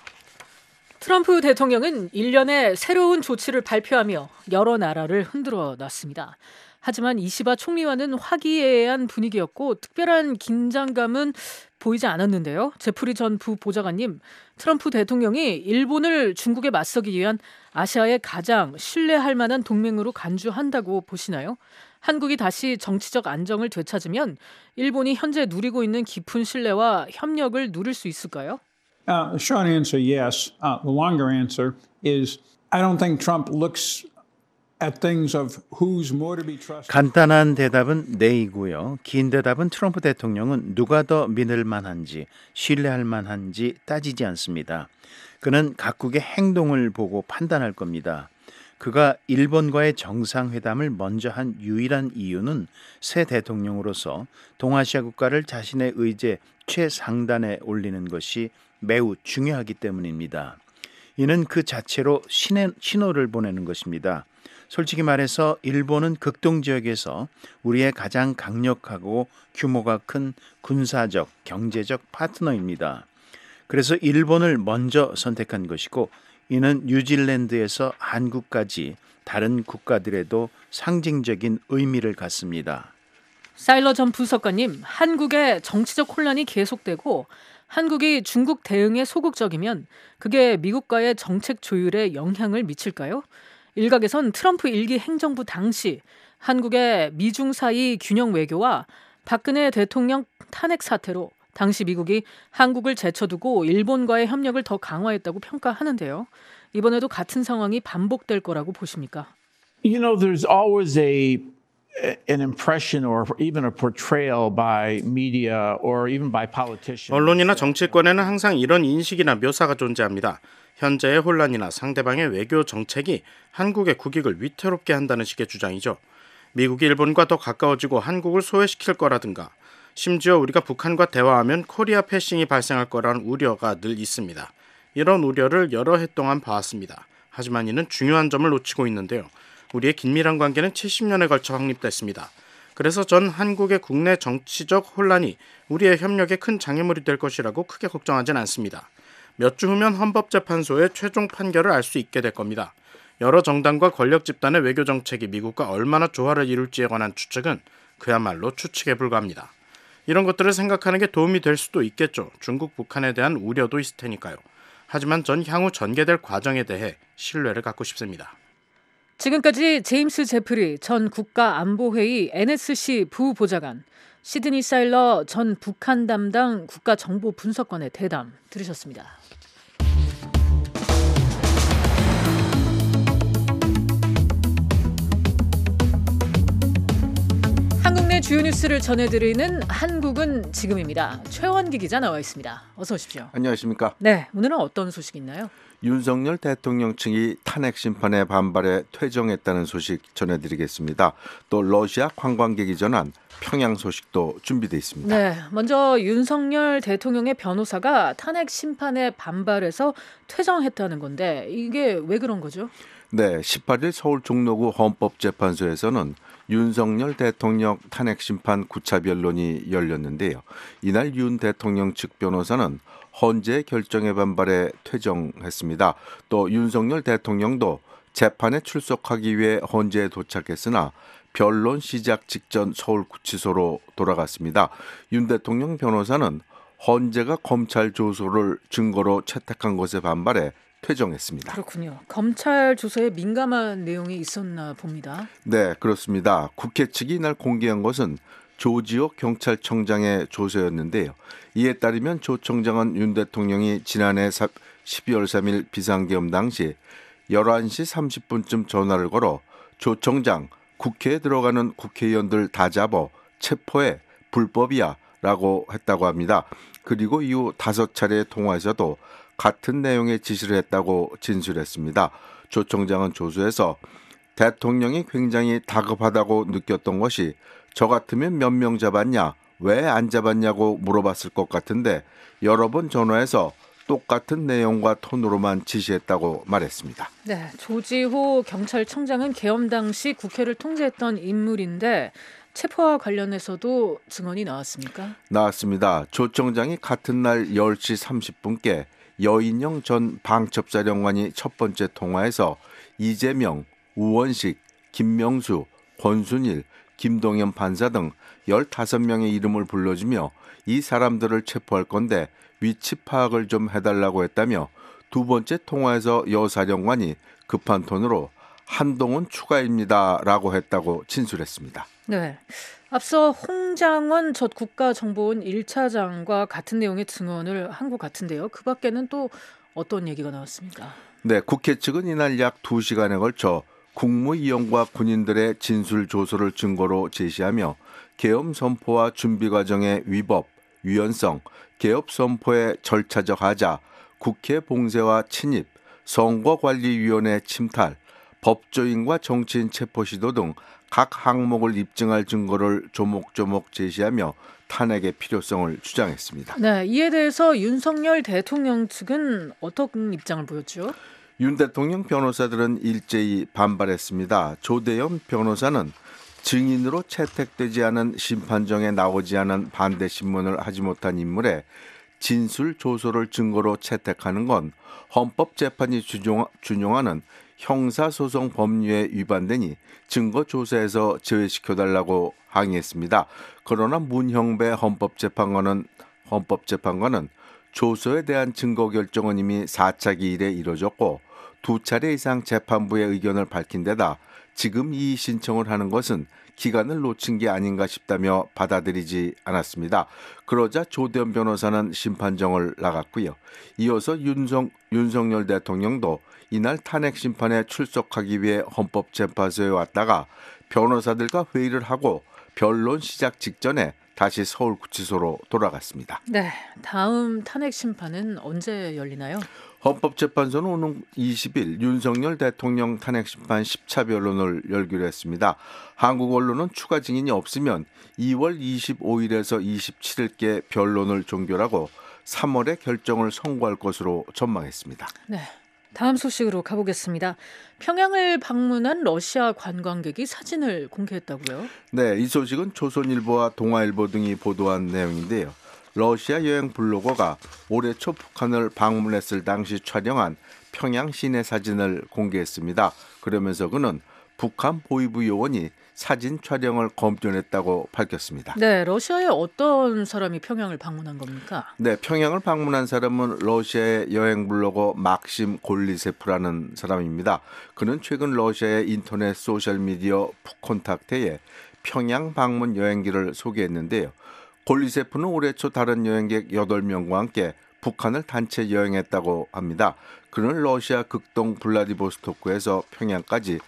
트럼프 대통령은 일련의 새로운 조치를 발표하며 여러 나라를 흔들어 놨습니다. 하지만 이시바 총리와는 화기애애한 분위기였고 특별한 긴장감은 보이지 않았는데요. 제프리 전 부보좌관님, 트럼프 대통령이 일본을 중국에 맞서기 위한 아시아의 가장 신뢰할 만한 동맹으로 간주한다고 보시나요? 한국이 다시 정치적 안정을 되찾으면 일본이 현재 누리고 있는 깊은 신뢰와 협력을 누릴 수 있을까요? Uh, the short answer, yes. Uh, the longer answer is I don't think Trump looks at things of who's more to be trusted. 간단한 대답은 네이고요. 긴 대답은 트럼프 대통령은 누가 더 믿을 만한지, 신뢰할 만한지 따지지 않습니다. 그는 각국의 행동을 보고 판단할 겁니다. 그가 일본과의 정상회담을 먼저 한 유일한 이유는 새 대통령으로서 동아시아 국가를 자신의 의제 최상단에 올리는 것이 매우 중요하기 때문입니다. 이는 그 자체로 신의, 신호를 보내는 것입니다. 솔직히 말해서 일본은 극동지역에서 우리의 가장 강력하고 규모가 큰 군사적, 경제적 파트너입니다. 그래서 일본을 먼저 선택한 것이고 이는 뉴질랜드에서 한국까지 다른 국가들에도 상징적인 의미를 갖습니다. 사일러 전 분석가님, 한국의 정치적 혼란이 계속되고 한국이 중국 대응에 소극적이면 그게 미국과의 정책 조율에 영향을 미칠까요? 일각에선 트럼프 일기 행정부 당시 한국의 미중 사이 균형 외교와 박근혜 대통령 탄핵 사태로 당시 미국이 한국을 제쳐두고 일본과의 협력을 더 강화했다고 평가하는데요. 이번에도 같은 상황이 반복될 거라고 보십니까? You know, there's always a an impression or even a portrayal by media or even by politicians. 언론이나 정치권에는 항상 이런 인식이나 묘사가 존재합니다. 현재의 혼란이나 상대방의 외교 정책이 한국의 국익을 위태롭게 한다는 식의 주장이죠. 미국이 일본과 더 가까워지고 한국을 소외시킬 거라든가 심지어 우리가 북한과 대화하면 코리아 패싱이 발생할 거라는 우려가 늘 있습니다. 이런 우려를 여러 해 동안 봐왔습니다. 하지만 이는 중요한 점을 놓치고 있는데요. 우리의 긴밀한 관계는 칠십 년에 걸쳐 확립됐습니다. 그래서 전 한국의 국내 정치적 혼란이 우리의 협력에 큰 장애물이 될 것이라고 크게 걱정하진 않습니다. 몇 주 후면 헌법재판소의 최종 판결을 알 수 있게 될 겁니다. 여러 정당과 권력 집단의 외교 정책이 미국과 얼마나 조화를 이룰지에 관한 추측은 그야말로 추측에 불과합니다. 이런 것들을 생각하는 게 도움이 될 수도 있겠죠. 중국, 북한에 대한 우려도 있을 테니까요. 하지만 전 향후 전개될 과정에 대해 신뢰를 갖고 싶습니다. 지금까지 제임스 제프리 전 국가안보회의 엔에스씨 부보좌관, 시드니 사일러 전 북한 담당 국가정보분석관의 대담 들으셨습니다. 한국 내 주요 뉴스를 전해드리는 한국은 지금입니다. 최원기 기자 나와 있습니다. 어서 오십시오. 안녕하십니까? 네, 오늘은 어떤 소식 있나요? 윤석열 대통령 측이 탄핵 심판에 반발해 퇴정했다는 소식 전해드리겠습니다. 또 러시아 관광객이 전한 평양 소식도 준비되어 있습니다. 네, 먼저 윤석열 대통령의 변호사가 탄핵 심판에 반발해서 퇴정했다는 건데 이게 왜 그런 거죠? 네, 십팔 일 서울 종로구 헌법재판소에서는 윤석열 대통령 탄핵 심판 구차 변론이 열렸는데요. 이날 윤 대통령 측 변호사는 헌재 결정에 반발해 퇴정했습니다. 또 윤석열 대통령도 재판에 출석하기 위해 헌재에 도착했으나 변론 시작 직전 서울구치소로 돌아갔습니다. 윤 대통령 변호사는 헌재가 검찰 조소를 증거로 채택한 것에 반발해 퇴정했습니다. 그렇군요. 검찰 조서에 민감한 내용이 있었나 봅니다. 네, 그렇습니다. 국회 측이 이날 공개한 것은 조지호 경찰청장의 조서였는데요. 이에 따르면 조 청장은 윤 대통령이 지난해 십이월 삼일 비상계엄 당시 열한 시 삼십 분쯤 전화를 걸어 조 청장, 국회에 들어가는 국회의원들 다 잡어 체포해 불법이야 라고 했다고 합니다. 그리고 이후 다섯 차례의 통화에서도 같은 내용의 지시를 했다고 진술했습니다. 조 청장은 조서에서 대통령이 굉장히 다급하다고 느꼈던 것이 저 같으면 몇 명 잡았냐, 왜 안 잡았냐고 물어봤을 것 같은데 여러 번 전화해서 똑같은 내용과 톤으로만 지시했다고 말했습니다. 네, 조지호 경찰청장은 계엄 당시 국회를 통제했던 인물인데 체포와 관련해서도 증언이 나왔습니까? 나왔습니다. 조 청장이 같은 날 열 시 삼십 분께 여인영 전 방첩사령관이 첫 번째 통화에서 이재명, 우원식, 김명수, 권순일, 김동연 판사 등 열다섯 명의 이름을 불러주며 이 사람들을 체포할 건데 위치 파악을 좀 해달라고 했다며 두 번째 통화에서 여 사령관이 급한 톤으로 한동훈 추가입니다 라고 했다고 진술했습니다. 네, 앞서 홍장원 전 국가정보원 일 차장과 같은 내용의 증언을 한 것 같은데요. 그 밖에는 또 어떤 얘기가 나왔습니까? 네, 국회 측은 이날 약 두 시간에 걸쳐 국무위원과 군인들의 진술 조서를 증거로 제시하며 계엄 선포와 준비 과정의 위법, 위헌성, 계엄 선포의 절차적 하자, 국회 봉쇄와 침입, 선거관리위원회 침탈, 법조인과 정치인 체포 시도 등 각 항목을 입증할 증거를 조목조목 제시하며 탄핵의 필요성을 주장했습니다. 네, 이에 대해서 윤석열 대통령 측은 어떤 입장을 보였죠? 윤 대통령 변호사들은 일제히 반발했습니다. 조대현 변호사는 증인으로 채택되지 않은 심판정에 나오지 않은 반대 신문을 하지 못한 인물의 진술 조서를 증거로 채택하는 건 헌법재판이 준용하는 형사소송 법률에 위반되니 증거 조사에서 제외시켜달라고 항의했습니다. 그러나 문형배 헌법재판관은 헌법재판관은 조서에 대한 증거 결정은 이미 사 차 기일에 이뤄졌고 두 차례 이상 재판부의 의견을 밝힌 데다 지금 이 신청을 하는 것은 기간을 놓친 게 아닌가 싶다며 받아들이지 않았습니다. 그러자 조대현 변호사는 심판정을 나갔고요. 이어서 윤석, 윤석열 대통령도 이날 탄핵 심판에 출석하기 위해 헌법재판소에 왔다가 변호사들과 회의를 하고 변론 시작 직전에 다시 서울구치소로 돌아갔습니다. 네, 다음 탄핵 심판은 언제 열리나요? 헌법재판소는 오는 이십 일 윤석열 대통령 탄핵심판 십 차 변론을 열기로 했습니다. 한국 언론은 추가 증인이 없으면 이월 이십오일에서 이십칠일께 변론을 종결하고 삼월에 결정을 선고할 것으로 전망했습니다. 네, 다음 소식으로 가보겠습니다. 평양을 방문한 러시아 관광객이 사진을 공개했다고요? 네, 이 소식은 조선일보와 동아일보 등이 보도한 내용인데요. 러시아 여행 블로거가 올해 초 북한을 방문했을 당시 촬영한 평양 시내 사진을 공개했습니다. 그러면서 그는 북한 보위부 요원이 사진 촬영을 검토했다고 밝혔습니다. 네, 러시아의 어떤 사람이 평양을 방문한 겁니까? 네, 평양을 방문한 사람은 러시아의 여행 블로거 막심 골리세프라는 사람입니다. 그는 최근 러시아의 인터넷 소셜미디어 푸콘탁테에 평양 방문 여행기를 소개했는데요. 골리세프는 올해 초 다른 여행객 여덟 명과 함께 북한을 단체 여행했다고 합니다. 그는 러시아 극동 블라디보스토크에서 평양까지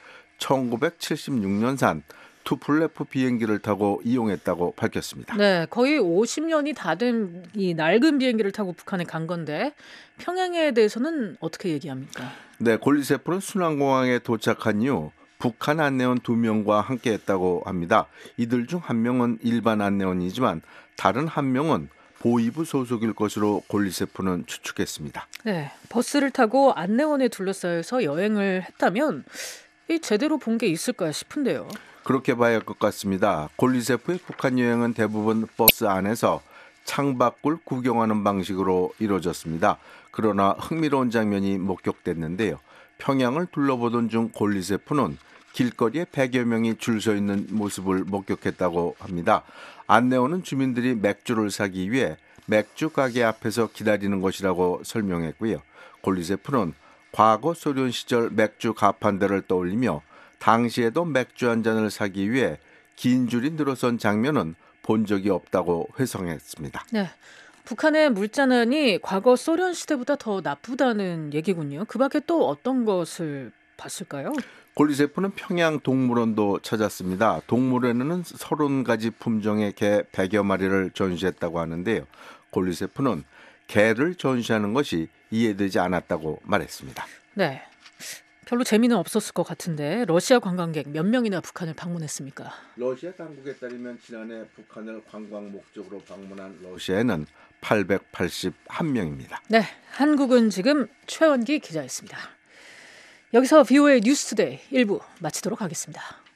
천구백칠십육년산 투플레프 비행기를 타고 이용했다고 밝혔습니다. 네, 거의 오십 년이 다 된 이 낡은 비행기를 타고 북한에 간 건데 평양에 대해서는 어떻게 얘기합니까? 네, 골리세프는 순안공항에 도착한 이후 북한 안내원 두 명과 함께 했다고 합니다. 이들 중 한 명은 일반 안내원이지만 다른 한 명은 보위부 소속일 것으로 골리세프는 추측했습니다. 네, 버스를 타고 안내원에 둘러싸여서 여행을 했다면 이 제대로 본 게 있을까 싶은데요. 그렇게 봐야 할 것 같습니다. 골리세프의 북한 여행은 대부분 버스 안에서 창밖을 구경하는 방식으로 이루어졌습니다. 그러나 흥미로운 장면이 목격됐는데요. 평양을 둘러보던 중 골리세프는 길거리에 백여 명이 줄 서 있는 모습을 목격했다고 합니다. 안내원은 주민들이 맥주를 사기 위해 맥주 가게 앞에서 기다리는 것이라고 설명했고요. 골리세프는 과거 소련 시절 맥주 가판대를 떠올리며 당시에도 맥주 한 잔을 사기 위해 긴 줄이 늘어선 장면은 본 적이 없다고 회상했습니다. 네, 북한의 물자난이 과거 소련 시대보다 더 나쁘다는 얘기군요. 그 밖에 또 어떤 것을 봤을까요? 골리세프는 평양 동물원도 찾았습니다. 동물원에는 서른 가지 품종의 개 백여 마리를 전시했다고 하는데요. 골리세프는 개를 전시하는 것이 이해되지 않았다고 말했습니다. 네, 별로 재미는 없었을 것 같은데 러시아 관광객 몇 명이나 북한을 방문했습니까? 러시아 당국에 따르면 지난해 북한을 관광 목적으로 방문한 러시아에는 팔백팔십일 명입니다. 네, 한국은 지금 최원기 기자였습니다. 여기서 브이오에이 뉴스투데이 일 부 마치도록 하겠습니다.